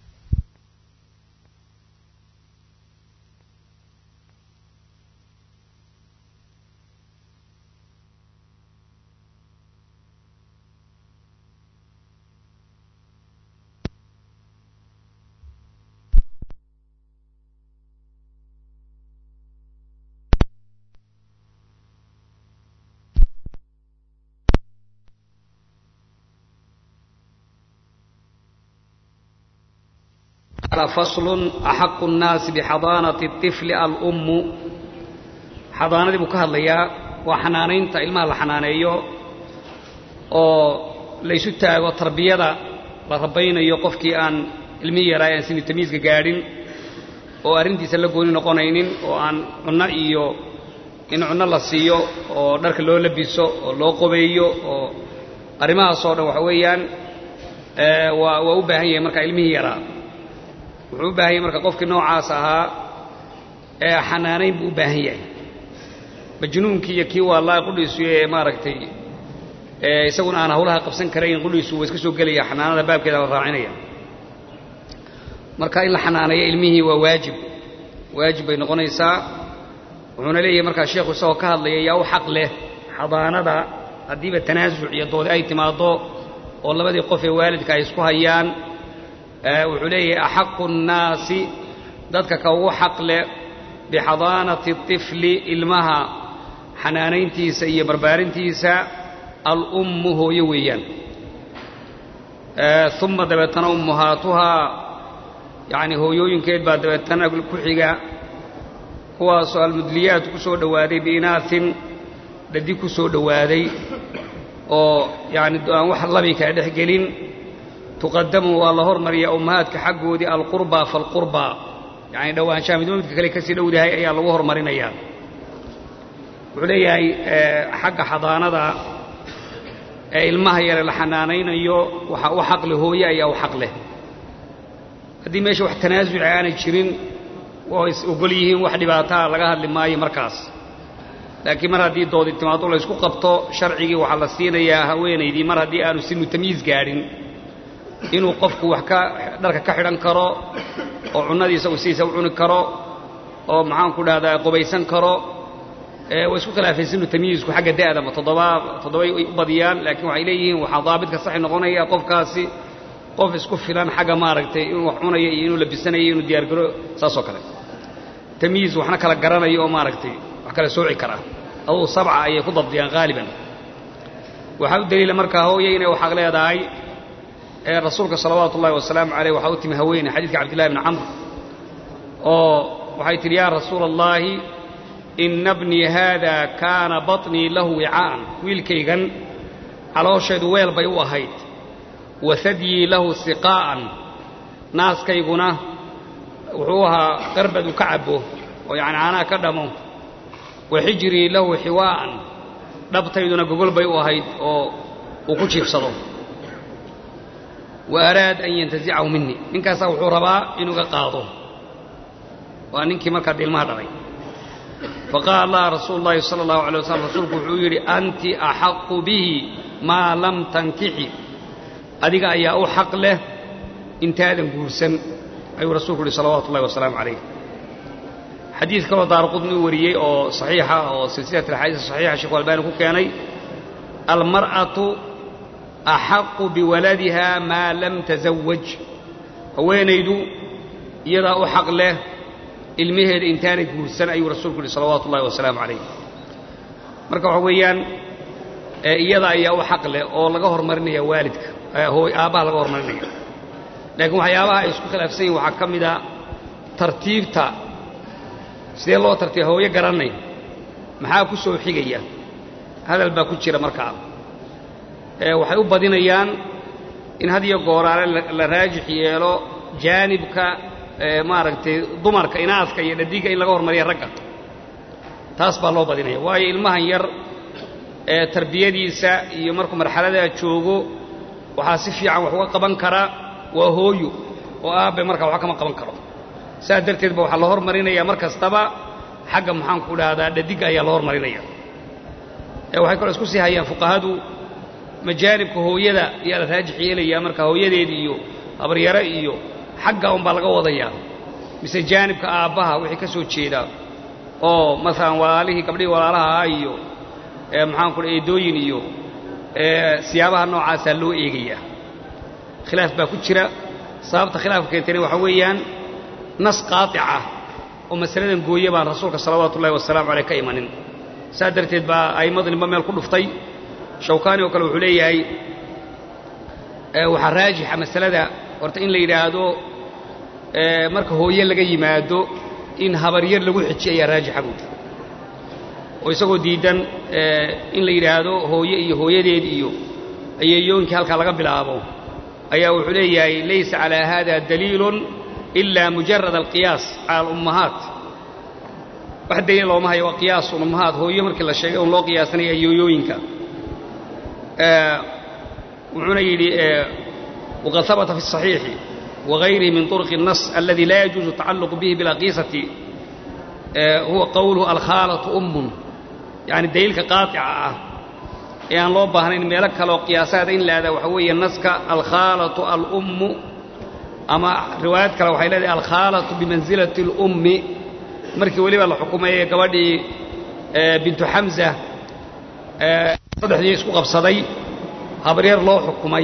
فصل أحق الناس بحضانة الطفل الأم حضانة بكهد ليا وحنانين تإلما الحنانيو ليسو تاغو تربية لربين يوقفكي أن المية رايان سنة تميز قارين وأرنتي سلقوني نقونين وأن عنا إيو إن عنا الله سيو ودرك اللو لبسو ولو قبيو أرماها صورة وحويان وأباهي مركا المية رايان wuxuu u baahan yahay marka qofkii noocaas ahaa ee xanaanayn buu u baahan yahay majnuunkii iyo kii waalaa qudhiisu ee maaragtay isaguna aan hawlaha qabsan karayn qudhiisu waa iska soo gelaya xanaanada baabkeeda la raacinaya marka in la xanaaneeyo ilmihii waa waajib bay noqonaysaa wuxuuna leeyahay markaa sheekhu isagoo ka hadlaya yaa u xaq leh xadaanada haddiiba tanaasuc iyo doodi ay timaado oo labadii qof ee waalidka ay isku hayaan wuxuu leeyahay axaqu nnaasi dadka ka ugu xaq leh bixadaanati طifli ilmaha xanaanayntiisa iyo barbaarintiisa alummu hooyo weeyaan uma dabeetana ummuhaatuhaa yani hooyooyinkeed baa dabeetana ku xiga kuwaasoo almudliyaat ku soo dhowaaday biinaasin dhadi ku soo dhowaaday oo yani aan wax labi kala dhex gelin tuqadamu waa la hormariyaa ummahaadka xaggoodii alqurbaa faalqurbaa yani dhowaanshaha midba midka kale kasii dhowdahay ayaa lagu hormarinayaa wuxuu leeyahay xagga xadaanada ee ilmaha yare la xanaanaynayo waxaa u xaq leh hooye ayaa u xaq leh haddii meesha wax tanaasuca aanay jirin oo is ogol yihiin wax dhibaataa laga hadli maayo markaas laakiin mar haddii doodi timaado laysku qabto sharcigii waxaa la siinayaa haweenaydii mar haddii aanu sinu tamyiis gaadhin inuu qofku wax dharka ka xidhan karo oo cunnadiisa uu sidiisa u cuni karo oo maxaanku dhahdaa qubaysan karo way isku khilaafeen sinu tamyiisku xagga da'da ma toddobay u badiyaan laakiin waxay leeyihiin waxaa daabidka saxi noqonaya qofkaasi qof isku filan xagga maaragtay inuu wax cunayo iyo inuu labisanayo inuu diyaargaro saasoo kale tamyiis waxna kala garanayo oo maaragtay wax kala sooci kara aduu sabca ayay ku dabdiyaan haaliban waxaa u daliila markaa hooye inay waxaad leedahay rasuulka salawaatu ullahi wasalaamu caleyh waxaa u timi haweeney xadiidka cabdillahi bni camr oo waxay tidhi yaa rasuula allaahi ina bnii haada kaana baطnii lahu wicaa'an wiilkaygan caloosheedu weel bay u ahayd wa hadyii lahu siqaa'an naaskayguna wuxuu ahaa qarbad u ka cabbo oo yacni caanaha ka dhamo wa xijrii lahu xiwaa'an dhabtayduna gogol bay u ahayd oo uu ku jiifsado wa araad an yantazicahu minii ninkaasaa wuxuu rabaa inuu ga qaado waa ninkii markaa de ilmaha dhalay faqaala laha rasuulu llahi sala allahu alay wasalam rasuulku wuxuu yidhi anti axaqu bihi maa lam tankixi adiga ayaa u xaq leh intaadan guursan ayuu rasuulku yidhi salawaatu ullahi wasalaamu calayh xadiid kaloo daaraqudni u wariyey oo saxiixa oo silsilat alxaadiis saxiixa sheekhu albaani ku keenay almar'atu axaqu biwaladiha maa lam tasawaj haweenaydu iyadaa u xaq leh ilmaheeda intaanay guursan ayuu rasuulku yidhi salawaatu ullahi wasalaamu calayh marka waxa weeyaan iyada ayaa u xaq leh oo laga hormarinaya waalidka aabbaha laga hormarinaya laakiin waxyaabaha ay isku khilaafsan yihin waxaa ka mida tartiibta sidee loo tartiiba hooyo garanay maxaa ku soo xigaya hadal baa ku jira markaa waxay u badinayaan in had iyo gooraale la raajix yeelo jaanibka maaragtay dumarka inaaska iyo dhadiga in laga hormariya ragga taas baa loo badinaya waayo ilmahan yar tarbiyadiisa iyo markuu marxaladaa joogo waxaa si fiican wax uga qaban kara waa hooyo oo aabbe markaa wax kama qaban karo saas darteed ba waxaa la hormarinaya mar kastaba xagga maxaanku dhahdaa dhadiga ayaa la hormarinaya waxay kaloo isku sii hayaan fuqahadu majaanibka hooyada ayaa la raajix yeelayaa marka hooyadeed iyo habaryaro iyo xagga unbaa laga wadayaa mise jaanibka aabbaha wixii ka soo jeeda oo maalan walaalihii gabdhihii walaalaha iyo maxaanku dhaha eedooyin iyo siyaabaha noocaasaa loo eegayaa khilaaf baa ku jira sababta khilaafka keentayna waxaa weeyaan nas qaatica oo masaladan gooye baan rasuulka salawaatu ullahi wasalaamu caleyh ka imanin saas darteed baa a'immadu ninba meel ku dhuftay shawkaani oo kale wuxuu leeyahay waxaa raajixa masalada horta in la yidhaahdo marka hooye laga yimaado in habaryar lagu xijiyo ayaa raajixa buudi oo isagoo diidan in la yidhaahdo hooye iyo hooyadeed iyo ayeeyooyinkii halkaa laga bilaabo ayaa wuxuu leeyahay laysa calaa hada daliilun ilaa mujarad alqiyaas cala alummahaat wax daliil looma hayo waa qiyaas ummahaat hooyo markii la sheegay un loo qiyaasanaya ayeeyooyinka wuxuuna yidhi waqad habata fi الصaxiixi wagayrihi min طurqi الnas aladi laa yajuuzu الtacalluq bihi biاlaqiisati huwa qowluhu alkhaalatu ummun yani daliilka qaaطica ah ee aan loo baahnayn meelo kaleoo qiyaasaada in laada waxa weeye naska alkhaalatu alummu ama riwaayad kale waxay leedahay alkhaalatu bimansilati اlummi markii weliba la xukumayay gabadhii bintu xamza saddexdii isku qabsaday habaryar loo xukumay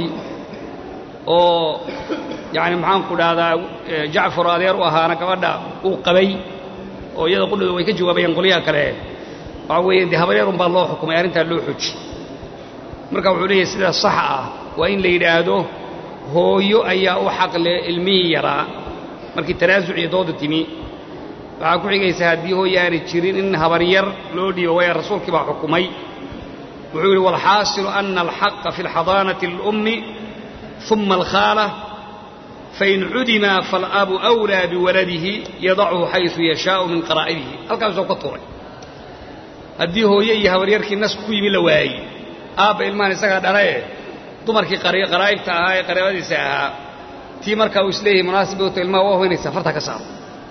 oo yani maxaanku dhahdaa jacfar adeer u ahaana gabadha uu qabay oo iyada qudhooda way ka jawaabayeen qolyaha kale waxa weeye dee habaryar unbaa loo xukumay arrintaa loo xoji marka wuxuu leeyahay sida saxa ah waa in la yidhaahdo hooyo ayaa u xaq leh ilmihii yaraa markii tanaasuc iyo dooda timi waxaa ku xigaysa haddii hooyo aanay jirin in habaryar loo dhiibo waaya rasuulkii baa xukumay wuxuu yidhi waalxaasilu ana alxaqa fi alxadaanati lilummi uma alkhaala fain cudima faalabu أwlىa biwaladihi yadachu xayثu yashaau min qaraa'ibihi halkaasoo ka turay haddii hooye iyo habaryarkii nasku ku yimi la waayey aabba ilmahan isagaa dhalae dumarkii qaraa'ibta ahaa ee qaraabadiisa ahaa tii markaa uu isleeyahay munaasib oto ilmaha waa hoynaysaa farta ka saaro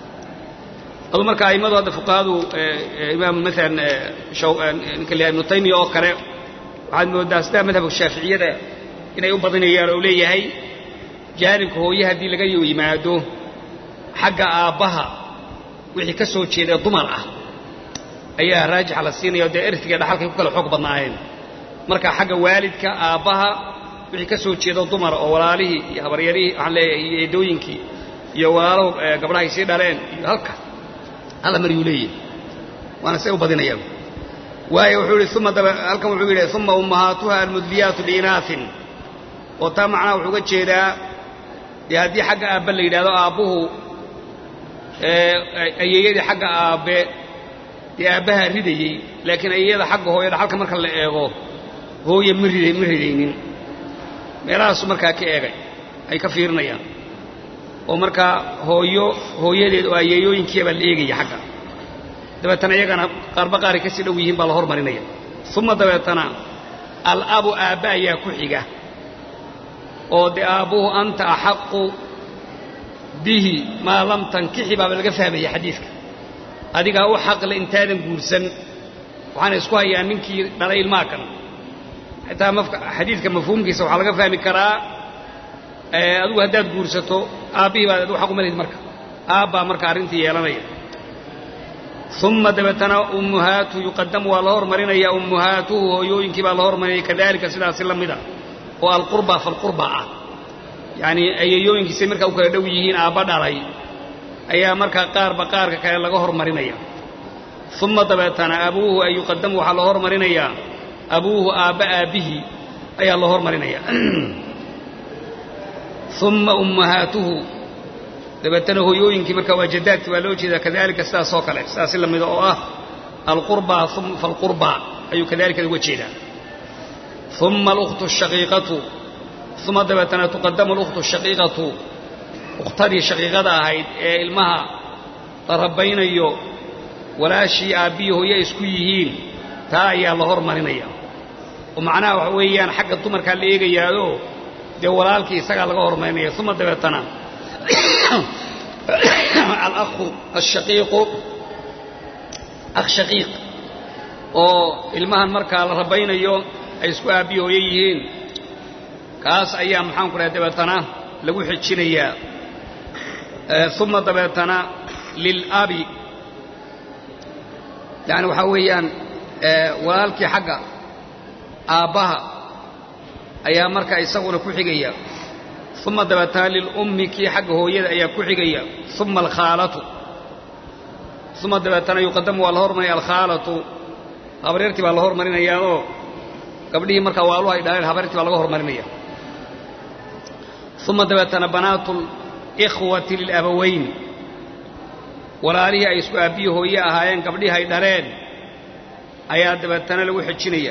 adu marka a'immadu hadda fuqahadu imaam maalan ninka la ibnu taymiya oo kale waxaad mooddaa sidaa madhabka shaaficiyada inay u badinayaan oo leeyahay jaanibka hooye haddii laga yimaado xagga aabbaha wixii ka soo jeeda dumar ah ayaa raajixa la siinaya o dee ertiga dhaxalkay ku kala xoog badnaayeen marka xagga waalidka aabbaha wixii ka soo jeeda dumar oo walaalihii iyo habaryarihii waxaan leeyahay iyo eedooyinkii iyo walaalo gabdhahay sii dhaleen iyo halla mariyuu leeyahay waana say u badinayaan waayo wuxuu yidhi halkan wuxuu yidhi uma ummahaatuha almudliyaatu liinaahin oo taa macnaha wuxuu uga jeedaa dee haddii xagga aabbe la yidhahdo aabbuhu ayeeyadii xagga aabbe dee aabbahaa ridayey laakiin ayeeyada xagga hooyo dhaxalka marka la eego hooye ma ridaynin meelahaasu markaa ka eegay ay ka fiirinayaan oo markaa hooyadeed oo ayeeyooyinkiibaa la eegaya xagga dabeetana iyagana qaarba qaaray ka sii dhow yihiin baa la hormarinaya uma dabeetana alabu aabba ayaa ku xiga oo dee aabbuhu anta axaqu bihi maa lam tankixi baaba laga fahmaya xadiidka adigaa u xaqle intaadan guursan waxaana isku hayaa ninkii dhalay ilmaha kan xitaa xadiidka mafhuumkiisa waxaa laga fahmi karaa adigu haddaad guursato aabbihii baad adigu xaq uma lihid marka aabbaa marka arrintii yeelanaya uma dabeetana ummuhaatu yuqadamu waa la hormarinaya ummuhaatuhu hooyooyinkii baa la hormarinaya kadalika sidaasi la mida oo alqurba falqurba ah yacni ayayooyinkiisay markaa u kala dhow yihiin aabba dhalay ayaa markaa qaarba qaarka kale laga hormarinaya uma dabeetana abuuhu ay yuqadamu waxaa la hormarinayaa abuuhu aabba aabbihii ayaa la hormarinaya uma ummahaatuhu dabeetana hooyooyinkii markaa waa jadaadkii baa loo jeedaa kadalika sidaas oo kale sidaasi la mida oo ah alqurba falqurba ayuu kadalika uga jeedaa uma alukhtu ashaqiiqatu uma dabeetana tuqadamu alukhtu ashaqiiqatu ukhtadii shaqiiqada ahayd ee ilmaha la rabbaynayo walaashii aabbihii hooye isku yihiin taa ayaa la hormarinaya oo macnaha waxa weeyaan xagga dumarkaa la eegayaayo dee walaalkii isagaa laga hormarinaya uma dabeetana alakhu ashaqiiqu akh shaqiiq oo ilmahan markaa la rabbaynayo ay isku aabbihi hooye yihiin kaas ayaa maxaan ku dhahay dabeetana lagu xijinayaa uma dabeetana lilabi yani waxaa weeyaan walaalkii xagga aabbaha ayaa markaa isaguna ku xigaya uma dabeetana lilummi kii xagga hooyada ayaa ku xigaya uma alkhaalatu uma dabeetana yuqadamu waa la hormarinaya alkhaalatu habaryartii baa la hormarinayaanoo gabdhihii markaa waaluhu ay dhaleen habaryartii baa laga hormarinaya uma dabeetana banaatu likhwati lilabawayn walaalihii ay isku aabbiyi hooye ahaayeen gabdhihii ay dhaleen ayaa dabeetana lagu xijinaya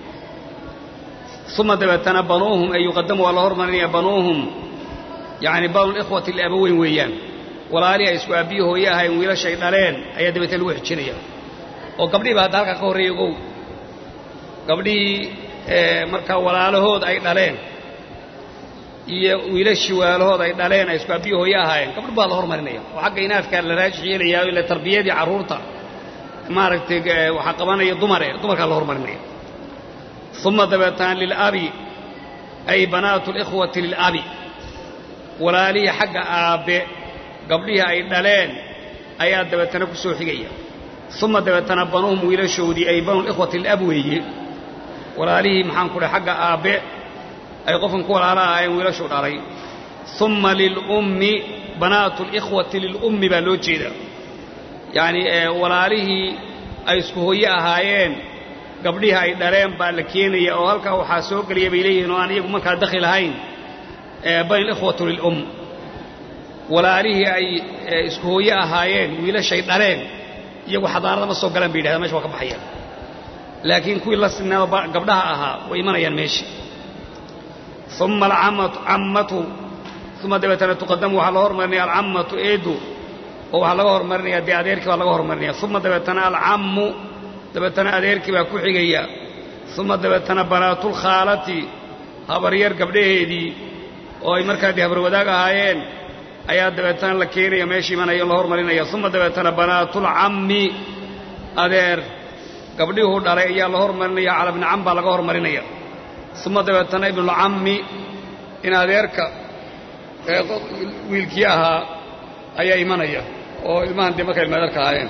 uma dabeetana banuuhum ay yuqadamu waa la hormarinaya banuuhum yani banu likhwati liabaweyn weeyaan walaalihii ay isku aabbiyi hooye ahaayeen wiilashay dhaleen ayaa dabeetana lagu xijinaya oo gabdhihii ba hadda halkaa ka horreeya ogow gabdhihii markaa walaalahood ay dhaleen iyo wiilashii walaalahood ay dhaleen ay isku aabbiyi hooye ahaayeen gabdh baa la hormarinaya oo xagga inaadkaa la raajix yeelayaa ila tarbiyadii carruurta maaragtay waxaa qabanaya dumarkaa la hormarinaya uma dabeetana lilabi ay banaatu likhwati lilabi walaalihii xagga aabbe gabdhihii ay dhaleen ayaa dabeetana ku soo xigaya uma dabeetana banuhum wiilashoodii ay banu likhwati lilab weeye walaalihii maxaan ku dhahay xagga aabbe ay qofkan ku walaala ahaayeen wiilashuu dhalay uma lilummi banaatu likhwati lilummi baa loo jeedaa yacni walaalihii ay isku hooye ahaayeen gabdhihii ay dhaleen baa la keenaya oo halkaa waxaa soo gelaya bay leeyihiin oo aan iyagu markaa dakhil ahayn bani likhwatu lilum walaalihii ay isku hooye ahaayeen wiilashay dhaleen iyagu xadaarada ma soo galaan bay yidhahdaan mesha waa ka baxayaan laakiin kuwii la sinnaaba gabdhaha ahaa way imanayaan meesha uma alcammatu uma dabeetana tuqadamu waxaa la hormarinaya alcammatu eedu oo waxaa laga hormarinaya dee adeerkii baa laga hormarinaya uma dabeetana alcammu dabeetana adeerkii baa ku xigaya uma dabeetana banaatulkhaalati habaryar gabdhaheedii oo ay markaa dee habarwadaag ahaayeen ayaa dabeetana la keenaya meesha imanaya o la hormarinaya uma dabeetana banaatulcammi adeer gabdhihuu dhalay ayaa la hormarinaya cala bni cam baa laga hormarinaya uma dabeetana ibnulcammi in adeerka wiilkii ahaa ayaa imanaya oo ilmahan dee markaa ilma adeerka ahaayeen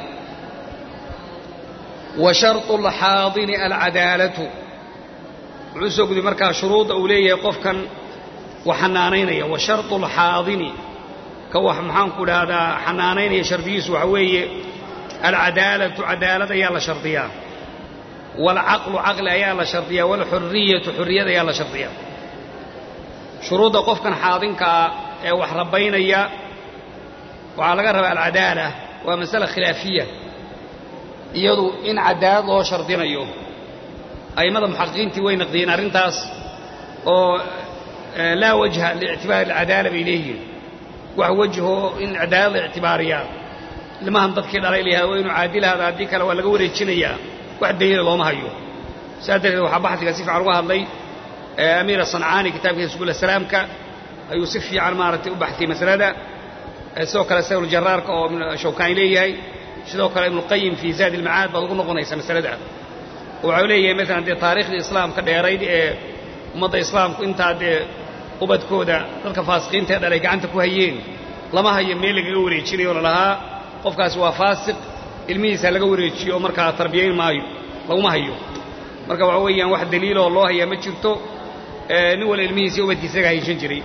wa sharطu alxaadini alcadaalatu wuxuu soo gudi markaa shuruudda uu leeyahay qofkan wax xanaanaynaya wa sharطu alxaadini ka wax maxaanku dhahdaa xanaanaynaya shardigiisu waxa weeye alcadaalatu cadaalad ayaa la shardiyaa waalcaqlu caqli ayaa la shardiyaa waalxuriyatu xurriyad ayaa la shardiyaa shuruudda qofkan xaadinkaa ee wax rabbaynaya waxaa laga rabaa alcadaala waa masala khilaafiya iyadu in cadaalad loo shardinayo a'immada muxaqiqiintii way naqdiyeen arrintaas oo laa wajha liictibaari alcadaala bay leeyihiin wax wajhoo in cadaalad la ictibaariyaa ilmahan dadkii dhalay layahay waa inuu caadilahaada haddii kale waa laga wareejinayaa wax daliila looma hayo saas darteed waxaa baxdiga si fiican uga hadlay amiir asancaani kitaabkiisa subul asalaamka ayuu si fiican maaragtay u baxtiyey masalada sidoo kale sayruljaraarka oo shawkaani leeyahay sidoo kale ibnuqayim fii zaadi ilmacaad baad ugu noqonaysa masalada oo waxau leeyahay maalan dee taariikhdii islaamka dheerayd ee ummadda islaamku intaa dee ubadkooda dadka faasiqiinta ee dhalay gacanta ku hayeen lama hayo meel lagaga wareejinayo lalahaa qofkaasi waa faasiq ilmihiisa laga wareejiyo oo markaa tarbiyayn maayo laguma hayo marka waxa weeyaan wax daliiloo loo hayaa ma jirto nin wala ilmihiisa ubadkiisa isaga haysan jiray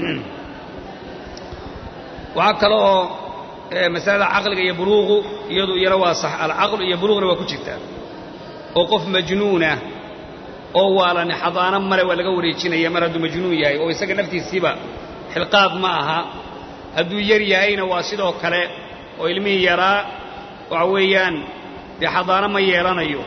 waxaa kale oo masalada caqliga iyo buluuqu iyadu iyana waa sax alcaqlu iyo buluuqna waa ku jirtaa oo qof majnuuna oo waalani xadaano male waa laga wareejinaya mar hadduu majnuun yahay oo isaga naftiisiiba xilqaad ma aha hadduu yar yahayna waa sidoo kale oo ilmihii yaraa waxa weeyaan dee xadaano ma yeelanayo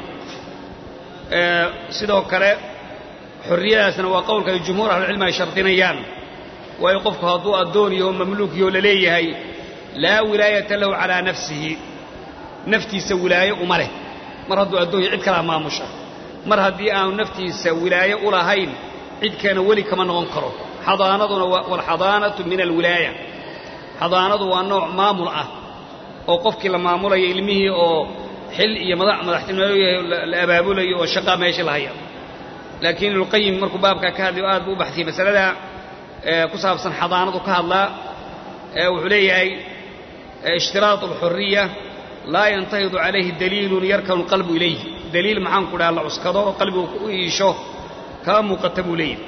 sidoo kale xorriyadaasna waa qowlka ay jumhuur ahlucilmi ay shardinayaan waayo qofku hadduu addoon yaho mamluukiyo la leeyahay laa wilaayata lahu calaa nafsihi naftiisa wilaaye uma leh mar hadduu addoon yahay cid kalaa maamusha mar haddii aanu naftiisa wilaaye u lahayn cid keena weli kama noqon karo xadaanaduna walxadaanatu min alwilaaya xadaanadu waa nooc maamul ah oo qofkii la maamulayo ilmihii oo xil iyo madaxtinimo la abaabulayo oo shaqaa meesha la haya laakiin ibnuulqayim markuu baabkaa ka hadlayo aad buu u baxsiyey masalada ku saabsan xadaanadu ka hadlaa wuxuu leeyahay ishtiraatu alxurriya laa yantahidu calayhi daliilun yarkanu qalbu ilayh daliil maxaan ku dhaha la cuskado oo qalbigu u iisho kama muuqata buu leeyahy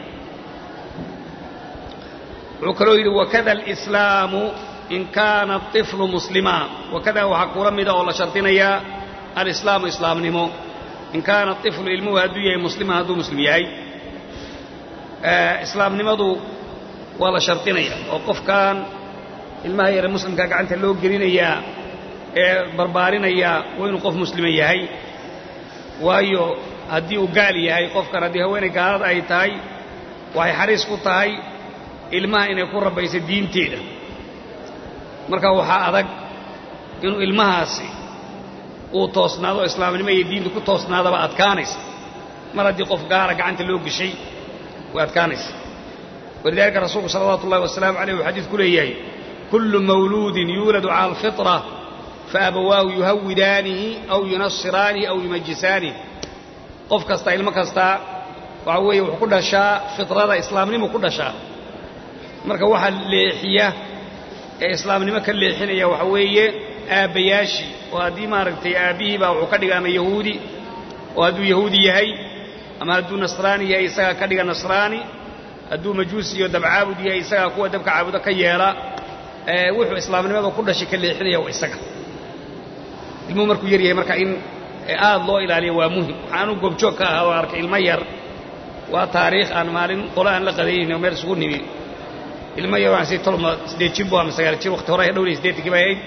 wuxuu kaloo yidhi wakada alislaamu in kaana aطiflu muslima wakada waxaa kula mida oo la shardinayaa alislaamu islaamnimo in kaana aطiflu ilmuhu hadduu yahay musliman hadduu muslim yahay islaamnimadu waa la shardinaya oo qofkan ilmaha yare muslimkaa gacanta loo gelinayaa ee barbaarinaya waa inuu qof muslima yahay waayo haddii uu gaal yahay qofkan haddii haweenay gaalada ay tahay waxay xariis ku tahay ilmaha inay ku rabayso diinteeda marka waxaa adag inuu ilmahaasi uu toosnaado islaamnimo iyo diinta ku toosnaadaba adkaanaysa mar haddii qof gaala gacanta loo geshay way adkaanaysa walidaalika rasuulku salawaatu ullahi wasalaamu caleyh uu xadiid ku leeyahay kullu mawluudin yuuladu cala alfitra faabawaahu yuhawidaanihi aw yunasiraanihi aw yumajisaanihi qof kasta ilmo kasta waxa weeye wuxuu ku dhashaa fitrada islaamnimo ku dhashaa marka waxaa leexiya ee islaamnimo ka leexinaya waxa weeye aabbayaashii oo haddii maaragtay aabbihiibaa wuxuu ka dhiga ama yahuudi oo hadduu yahuudi yahay ama hadduu nasraani yahay isagaa ka dhiga nasraani hadduu majuusi iyo dabcaabud yahay isagaa kuwa dabka caabudo ka yeela wuxuu islaamnimada ku dhashay ka leexinaya waa isaga ilmuhu markuu yar yahay marka in aad loo ilaaliyo waa muhim waxaanu goobjoog ka ahaa oo arkay ilmo yar waa taariikh aan maalin qolo aan la qadaynin oo meel isugu nimi ilmo yar waan sii tolma 8 jir ama 9 jir waqti hore dhowr 8 bay ahayd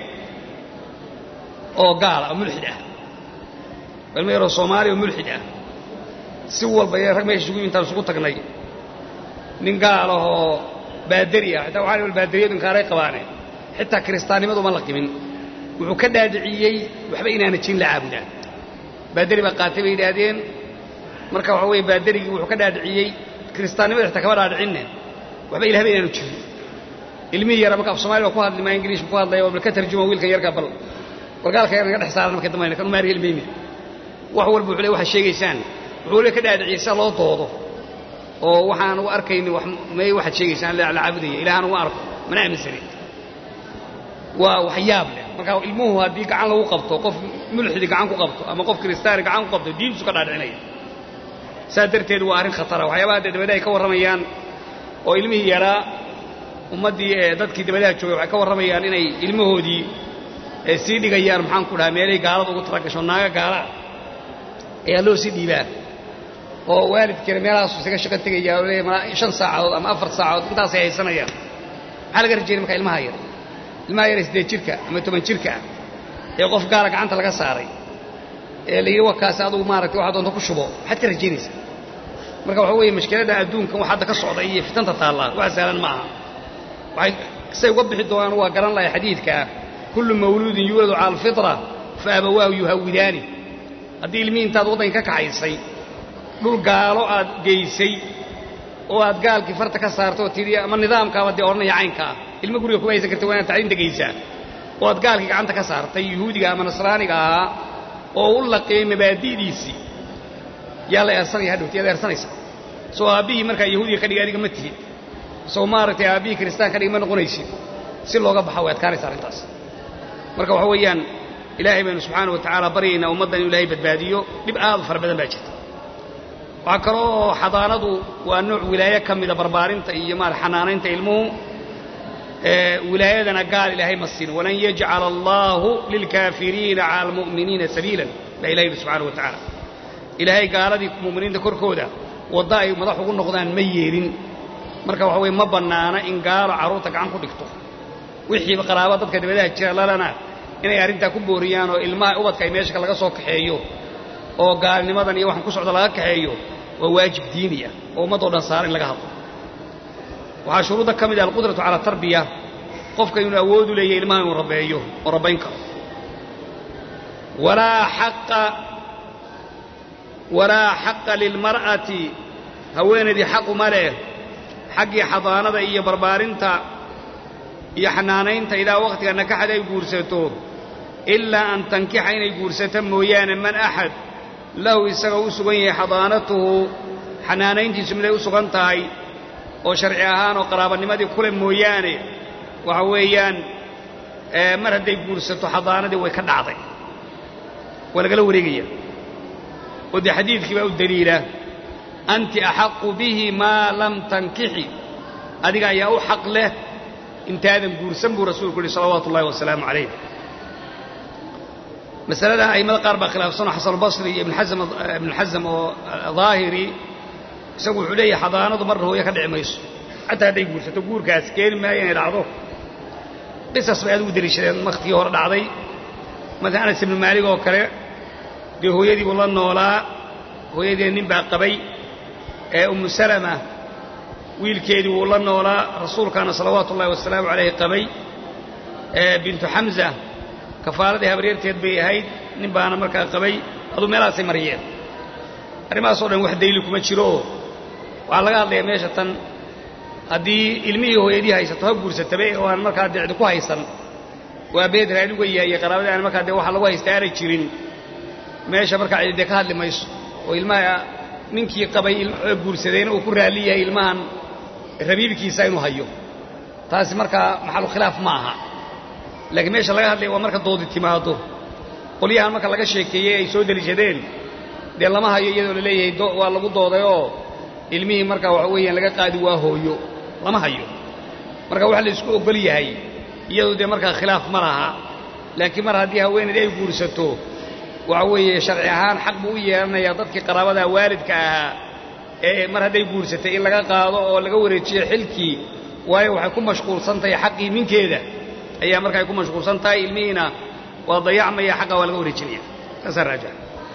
oo gaala oo mulxid ah ilmo yar oo Soomaali oo mulxid ah si walba ay rag meesha intaan isugu tagnay nin gaal oo baadari ah xitaa waxaan baadariyeedun kaaray qabaane xitaa kristaanimadu ma la qimin wuxuu ka dhaadiciyay waxba inaana jin la caabudaan baadari ba qaatay bay yiraahdeen marka waxa weeye baadarigi wuxuu ka dhaadiciyay kristaanimada xitaa kaba dhaadhicinne waxba ilaahay inaanu jirin ilmihi yar marka Soomaaliya ku hadlay ma Ingiriis ku hadlay oo ka tarjuma wiilkan yarka bal wargaalka yar naga dhex saaran markii dambe kan maari ilmihi wax walba wuxuu leeyahay waxa sheegaysaan wuxuu leeyahay ka dhaadiciyay si loo doodo oo waxaan u arkayni wax may waxa sheegaysaan la caabudaya ilaahan u arko mana aaminsan waa waxyaab leh marka ilmuhu haddii gacan lagu qabto qof mulxidi gacan ku qabto ama qof kristaani gacan ku qabto diintu ka dhaadhicinaya saa darteed waa arrin khatar ah waxyaabaha dabada ay ka warramayaan oo ilmihii yaraa ummaddii dadkii dabadaha joogay waxay ka warramayaan inay ilmahoodii sii dhigayaan maxaan ku dhahaa meelay gaalada ugu talagasho naaga gaala ayaa loo sii dhiibaa oo waalidkeena meelahaas isaga shaqo tegaya oo leeyahay 5 saacadood ama 4 saacadood intaasay haysanayaan maxaa laga rajeeyay marka ilmaha yar 8 jirka ama 10 jirka ee qof gaala gacanta laga saaray ee la yiri wakaas adigu maaragtay waxa doonto ku shubo waxaad ka rajeynaysaa marka waxa weeye mushkilada adduunkan waxa hadda ka socda iyo fitanta taala wax saalan ma aha waxay say uga bixi doonaan waa garan lahay xadiidka kullu mawludin yuladu ala alfitra fa abawaahu yuhawidaani haddii ilmihi intaad waddanka ka kacaysay dhul gaalo aad geysay oo aad gaalkii farta ka saarto oo tiri ama nidaamkaaba dee odhanaya caynka ilmo guriga ku haysan karta waa inaad tacliinta geysaa oo aad gaalkii gacanta ka saartay yahuudiga ama nasraaniga ahaa oo u laqeeyay mabaadi'diisii yaa la eersanaya hadhowti yaad eersanaysaa soo aabbihii markaa yahuudiga ka dhigay adiga ma tihid soo maaragtay aabihii kiristaanka dhigma noqonaysid si looga baxa way adkaanaysaa arrintaas marka waxa weeyaan ilaahay baynu subxaana wa tacaala baryaynaa ummaddan inuu ilaahay badbaadiyo dhib aad u fara badan baa jirta waxaa kaloo xadaanadu waa nooc wilaaye ka mida barbaarinta iyo maarata xanaanaynta ilmuhu wilaayadana gaal ilaahay ma siin walan yajcala allaahu lilkaafiriina cala almu'miniina sabiilan baa ilahay yidhi subxaana wa tacaala ilaahay gaaladii mu'miniinta korkooda wadda ay madax ugu noqdaan ma yeelin marka waxa weye ma bannaana in gaalo carruurta gacan ku dhigto wixii qaraaba dadka dibadaha jira lalana inay arrintaa ku booriyaan oo ilmaha ubadka ay meesha laga soo kaxeeyo oo gaalnimadan iyo waxaan ku socda laga kaxeeyo waa waajib diini ah oo ummadoo dhan saara in laga hadlo waxaa shuruudda ka mid ah alqudratu cala tarbiya qofka inuu awood u leeyahay ilmaha inuu rabeeyo oo rabbayn karo walaa xaqa lilmar'ati haweenaydii xaqu ma leh xaggii xadaanada iyo barbaarinta iyo xanaanaynta idaa wakhtiga nakaxad ay guursato ilaa an tankixa inay guursato mooyaane man axad lahu isaga u sugan yahay xadaanatuhu xanaanayntiisu miday u sugan tahay oo sharci ahaan oo qaraabanimadii kule mooyaane waxa weeyaan mar hadday guursato xadaanadii way ka dhacday waa lagala wareegaya oo dee xadiidkii baa u daliila anti axaqu bihi maa lam tankixi adiga ayaa u xaq leh intaadan guursan buu rasuulku yihi salawaatu ullahi wasalaamu calayh masalada a'immada qaar baa khilaafsanoo xasanulbasri iyo ibnu xasam oo daahiri isagu wuxuu leeyahay xadaanadu marna hooye ka dhici mayso xataa hadday guursato guurkaas keeni maayo inay dhacdo qisas bay adigu deliishadeen wakhtigii hore dhacday maala anas ibnu maalig oo kale dee hooyadii buu la noolaa hooyadii nin baa qabay ee ummu salama wiilkeedii wuu la noolaa rasuulkaana salawaatu ullahi wasalaamu calayhi qabay bintu xamza kafaaladii habaryarteed bay ahayd nin baana markaa qabay aduu meelahaasay mariyeen arrimahaasoo dhan wax dayli kuma jirooo waxaa laga hadlayaa meesha tan haddii ilmihii hooyadii haysato ha guursatabe oo aan markaa dee cidi ku haysan waa beed raali uga yahay iyo qaraabadii aan markaa dee waxa lagu haysta aanay jirin meesha markaa cidi dee ka hadli mayso oo ilmaha ninkii qabay guursadayna uu ku raalli yahay ilmahan rabiibkiisa inuu hayo taasi markaa maxalu khilaaf ma aha laakiin meesha laga hadlaya waa marka doodi timaado qolyahan marka laga sheekeeyey ay soo deliishadeen dee lama hayo iyadoo la leeyahay waa lagu doodayoo ilmihii markaa waxa weeyaan laga qaadi waa hooyo lama hayo marka wax la isku ogol yahay iyadoo dee markaa khilaaf ma laha laakiin mar haddii haweenaydii ay guursato waxa weeye sharci ahaan xaq buu u yeelanayaa dadkii qaraabada waalidka ahaa ee mar hadday guursatay in laga qaado oo laga wareejiyo xilkii waayo waxay ku mashquulsan tahay xaqii ninkeeda ayaa marka ay ku mashquulsan tahay ilmihiina waa dayacmaya xaqa waa laga wareejinaya saasaa raajax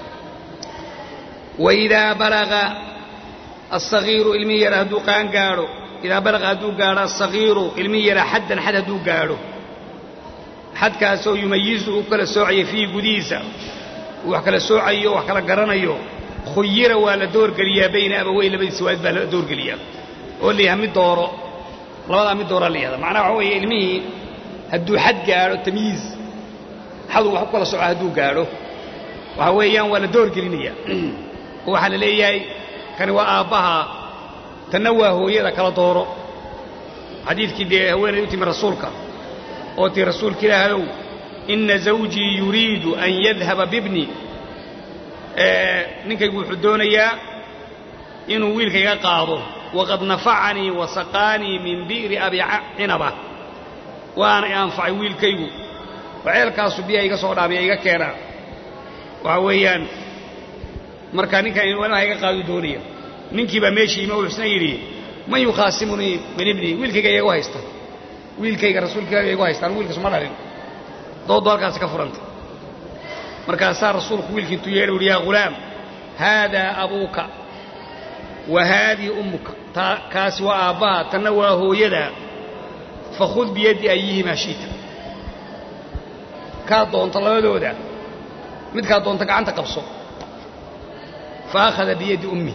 waidaa balaga asagiiru ilmihii yara hadduu qaan gaadho idaa balaga hadduu gaadho asagiiru ilmihii yara xaddan xad hadduu gaadho xadkaasoo yumayizu u kala soocaya fiihi gudihiisa wax kala soocayo wax kala garanayo khuyira waa la doorgeliyaa bayna abaweyn labadiisa waalid baa la doorgeliyaa oo la yahay mid dooro labadaa mid dooraa la yihahda macnaha waxa weeye ilmihii hadduu xad gaadho tamyiiz xaduu wax ku kala soco hadduu gaadho waxa weeyaan waa la doorgelinaya oo waxaa la leeyahay kani waa aabbaha tanna waa hooyada kala dooro xadiidkii dee haweenay u timi rasuulka oo tii rasuulka ilaahayow ina zawjii yuriidu an yadhaba bibni ninkaygu wuxuu doonayaa inuu wiilkayga qaado waqad nafacanii wasaqaanii min bi'ri abi cinaba waana i anfacay wiilkaygu oo ceelkaasu biyaha iga soo dhaamiya iga keenaa waxa weeyaan markaa ninkan ilmaha iga qaadu doonaya ninkii baa meeshii ima wuxuusna yidhi man yukhaasimuni min ibnii wiilkayga iyagu haysta wiilkayga rasuulka iyagu haystaan wiilkaas ma dhalin dooddo halkaasi ka furanta markaasaa rasuulku wiilkii intuu yeedhi uhi yaa ghulaam haadaa abuuka wa haadihi ummuka kaasi waa aabbaha tanna waa hooyadaa fakhud biyaddi ayihimaa shiita kaa doonta labadooda midkaa doonta gacanta qabso fa akhada biyaddi ummi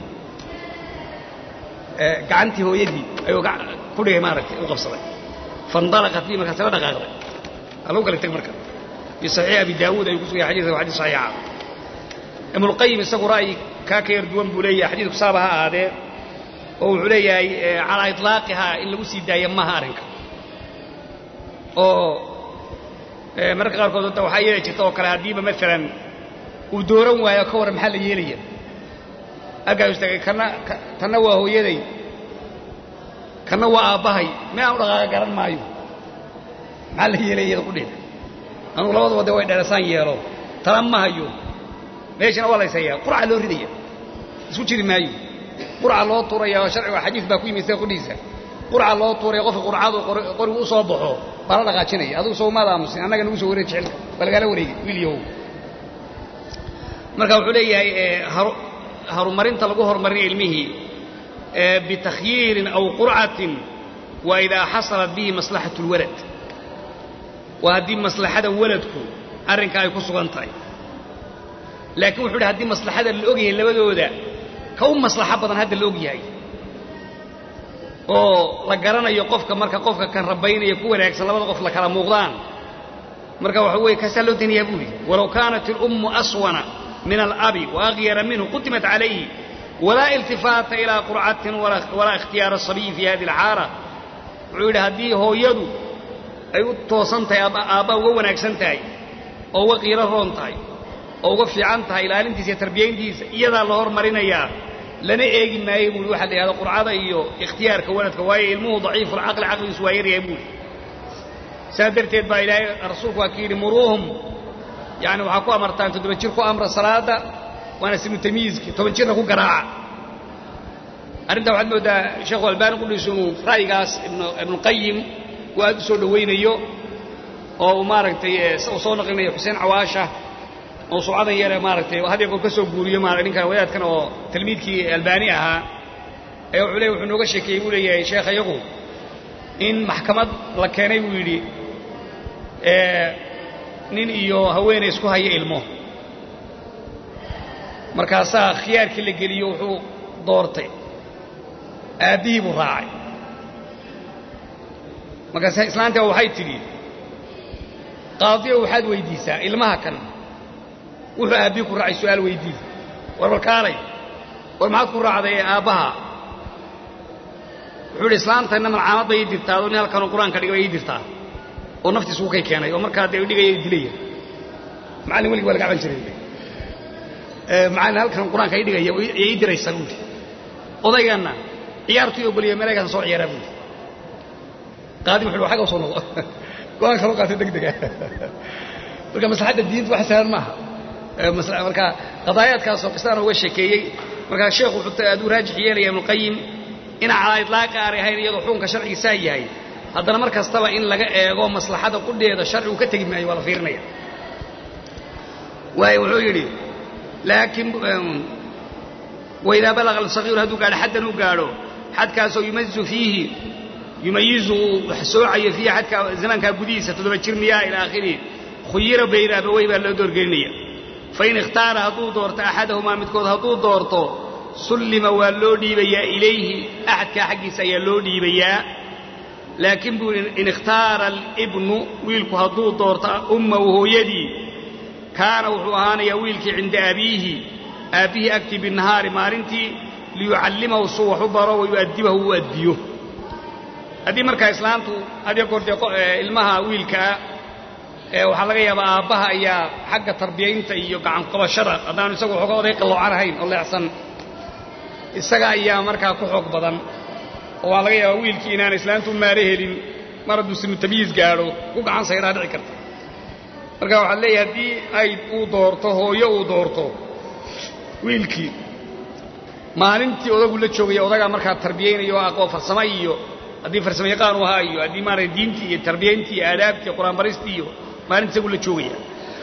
gacantii hooyadii ayuu ku dhigay maaragtay u qabsaday faindalaqat bii markaasi la dhaqaaqday alou kala teg marka fii saxiix abi daawuud ayuu ku sugaya xadidka waa xadis saxiixa ibnulqayim isagu ra'yi kaa ka yar duwan buu leeyahay xadiidku saaba ha ahaadee wuxuu leeyahay calaa iطlaaqihaa in lagu sii daayo maha arrinka oo mararka qaarkood hadda waxaa yeeli jirta oo kale haddiiba maalan uu dooran waayo ka warran maxaa la yeelaya aggaa istaagay tanna waa hooyaday kanna waa aabbahay mee aan u dhaqaaqa garan maayo maxaa la yeelaya iyada qudheeda anugu labadaba dee way dheerasaan yeelo tala ma hayo meeshana waa laysayaa qurca loo ridaya isku jiri maayo qurca loo tuuraya oo sharciga xadiis baa ku yimid sida qudhiisa qurca loo tuuraya qofka qurcadu qorigu u soo baxo baa la dhaqaajinaya adigu soo maada aamusin annaga nagu soo wareeg jecel baa lagala wareegay wiil yahow marka wuxuu leeyahay horumarinta lagu horumarinayo ilmihii bitakhyiirin aw qurcatin waa idaa xasalat bihi maslaxatu lwalad waa haddii maslaxada waladku arrinka ay ku sugan tahay laakiin wuxuu idhi haddii maslaxada la og yahay labadooda ka u maslaxo badan hadda la og yahay oo la garanayo qofka marka qofka kan rabaynaya ku wanaagsan labada qof la kala muuqdaan marka waxa weeye kaasaa loo daniyaa buu yidhi walow kaanat ilummu aswana min alabi waagyara minhu qutimat calayhi walaa iltifaata ilaa qurcatin walaa ikhtiyaara asabiyi fi hadi alxaala wuxuu yidhi haddii hooyadu ay u toosan tahay aabbaa uga wanaagsan tahay oo uga qiiro roon tahay oo uga fiican tahay ilaalintiisa iyo tarbiyayntiisa iyadaa la hormarinayaa lana eegi maayo buui waxa la yidhahda qurcada iyo ikhtiyaarka waladka waayo ilmuhu daciifulcaqli caqligiisu waa yaryahay buui saas darteed baa ilaahay rasuulku waa ki yidhi muruuhum yani waxaa ku amartaan 7 jir ku amra salaada waana sinu tamyiizki 10 jirna ku garaaca arrintaa waxaad moodaa sheekhu albaani qudhiisu inuu ra'yigaas ibnuqayim uu aad u soo dhowaynayo oo uu maaragtay u soo naqlinayo xuseen cawaasha oo sucadan yare maaragtay had iyo goor ka soo guuriyo ninkan wadaadkan oo tilmiidkii albaani ahaa ee wuxuu leeyahay wuxuu nooga sheekeeyey buu leeyahay sheekh iyagu in maxkamad la keenay buu yidhi nin iyo haweeney isku haya ilmo markaasaa khiyaarkii la geliyo wuxuu doortay aabbihii buu raacay markaas islaantii waxay tidhi qaadiyo waxaad weydiisaa ilmaha kan wuxuu aabbihii ku raacay su'aal weydii war balkaalay war maxaad ku raacday aabbaha wuxuu idhi islaantanna malcaamad bay ii dirtaa adoo nin halkanoo qur-aanka dhiga bay ii dirtaa oo naftiisu u kay keenay oo markaa dee dhigaya dilaya macallin weligii waa laga caban jiray macallin halkan qur-aanka ii dhigaya ii diraysa buuri odayganna ciyaartii ogoliya meelaygaasan soo ciyaaraa buuri qaadi wuxuu xagga u soo noqdo go-aan kaloo qaatay degdega marka maslaxadda diinta wax sahlan maaha marka qadaayaadkaasoo qistaan uga sheekeeyey markaa sheekhu wuxuu aad u raajix yeelaya ibnuqayim inaan calaa iطlaaqa aanay ahayn iyadoo xukunka sharciga saa yahay haddana mar kastaba in laga eego maslaxada qudheeda sharcigu ka tegi maayo waa la fiirinaya waayo wuxuu yidhi laakiin waidaa balaga alsagiiru hadduu gaadho xaddan u gaadho xadkaasoo yumayizu uu wax soocayo fiihi xadka zamaankaa gudihiisa 7 jir miyaa ilaa aakhirihi khuyira bayna abawey baa loo doorgelinaya fain ikhtaara hadduu doorto axadahumaa midkood hadduu doorto sullima waa loo dhiibayaa ilayhi axadkaa xaggiisa ayaa loo dhiibayaa laakiin buu in ikhtaara alibnu wiilku hadduu doorto ummahu hooyadii kaana wuxuu ahaanayaa wiilkii cinda aabbihii agtii binnahaari maalintii liyucallimahu suu wax u baro wayu'adibahu u addiyo haddii markaa islaantu hadiyo goor dee ilmaha wiilkaa waxaa laga yaabaa aabbaha ayaa xagga tarbiyaynta iyo gacanqabashada haddaanu isagu waxooga oday qalloocan ahayn oo leexsan isaga ayaa markaa ku xoog badan oo waa laga yaabaa wiilkii inaan islaantu maare helin mar hadduu sinu tamyiis gaadho ku gacan sayraa dhici karta marka waxaad leeyahay haddii ay uu doorto hooyo uu doorto wiilkii maalintii odagu la joogaya odagaa markaa tarbiyaynayo aqoo farsamo iyo haddii farsamo yaqaan u ahaa iyo haddii maaragtay diintii iyo tarbiyayntii iyo aadaabtii iyo qur'aan baristii iyo maalinta isagu la joogaya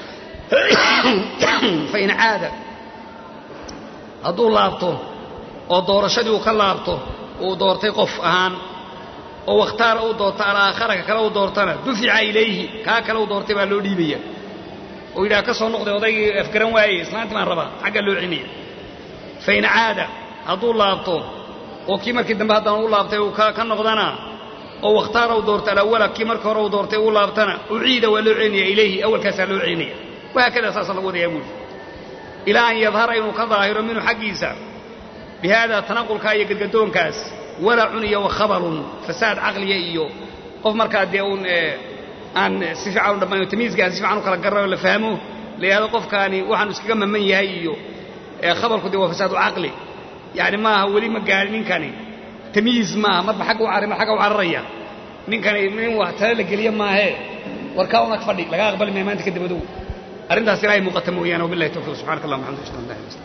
fain caada hadduu laabto oo doorashadii uu ka laabto uu doortay qof ahaan oo wakhtaara uu doorto alaakhara ka kale uu doortana dufica ilayhi kaa kale uu doortay baa loo dhiibaya oo yidhaha ka soo noqday odaygii afgaran waayey islaantii baan rabaa xaggaa loo celinaya fain caada hadduu laabto oo kii markii dambe haddana u laabtay uu ka noqdana oo wakhtaara uu doorto alawala kii markii hore uu doortay uu laabtana uciida waa loo celinaya ilayhi awalkaasaa loo celinaya wahaakada saasa lagu wadayaa buuli ilaa an yadhara inuu ka daahiro minhu xaggiisa بهذا تنقل كاي قدقدون كاس ولا عني وخبر فساد عقلي إيو قف مركا ديون أن سفعون لما يتميز قال سفعون كلا قرر ولا فهمه لهذا قف كاني وحن نسكي من يهيو خبر كدي وفساد عقلي يعني ما هو لي مقال من كاني تمييز ما مربى حقه وعرم حقه وعرية من كان من وقتها لقليه ما هي وركاونك فدي لقى قبل ما أنت كده بدو أرنتها سراي مقدم ويانا وبالله التوفيق سبحانك اللهم وبحمدك أشهد أن لا إله إلا أنت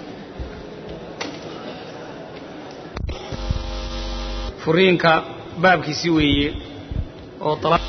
فرينك بابك سوي أو طلع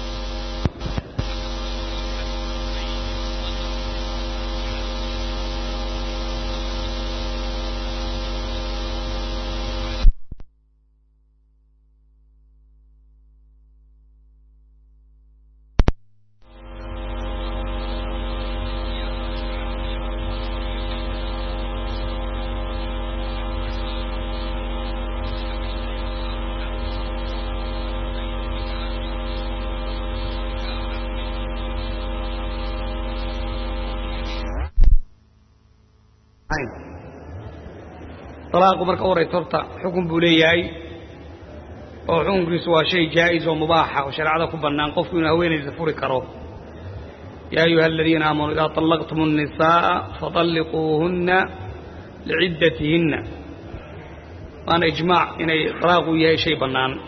طلاق مرك أوري ترتا حكم بولياي أو حكم كريسوا شيء جائز ومباح وشرع ذاك بنان قف من هوين يزفور كرو يا أيها الذين آمنوا إذا طلقتم النساء فطلقوهن لعدتهن وأنا إجماع إن طلاق وياه شيء بنان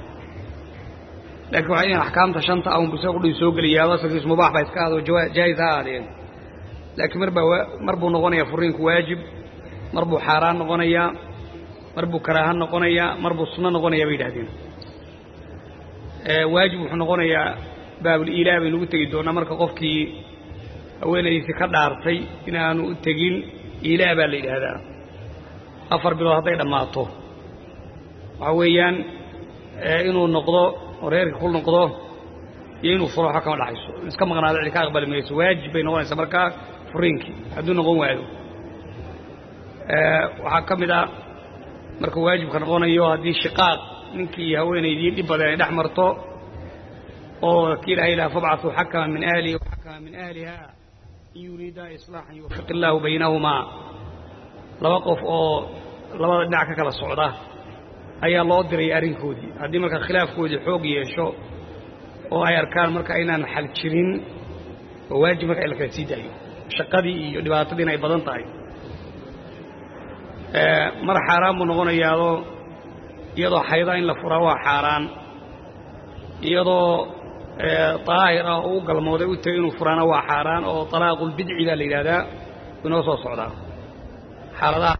لكن وحين أحكام تشنطة أو بسوق يسوق لي هذا سكريس مباح بيسكاد وجائز هذا لكن مربو نغني فرينك واجب مربو حاران نغنيا مربو كراهان نغنيا مربو سنة نغنيا بيدهدين واجب نغنيا باب الإله بنو تجدون مرك قفكي أولا يسكر دارتي إن أنو تجين إله بالليل هذا أفر بالوهطي لما أطوه وعويان إنو النقضاء وريرك كل نقضاء إنو فروحة كما العيسو إذا كما قلنا ذلك أقبل ميس واجب بين نغنيا سمركا فرينكي هدون نغن واجب waxaa ka mid ah marka waajibka noqonayo hadii shiqaaq ninkii haweenaydii dib badan dhex marto oo kiila ilaa fab'athu hakama min ahli wa hakama min ahliha yurida islahan yuwaffiq Allah baynahuma laba qof oo labada dhinac ka kala socda ayaa loo diray arrinkoodii hadii marka khilaafkoodii xoog yeesho oo ay arkaan marka inaan xal jirin waajib marka la kala siidayo shaqadii iyo dhibaatadii ay badan tahay mar xaraam buu noqonayaa iyadoo xayda in la furo waa xaraan iyadoo taahira oo galmooday u tagay inuu furana waa xaraan oo talaaqul bid'i la yiraahdaa inoo soo socda xaaladaha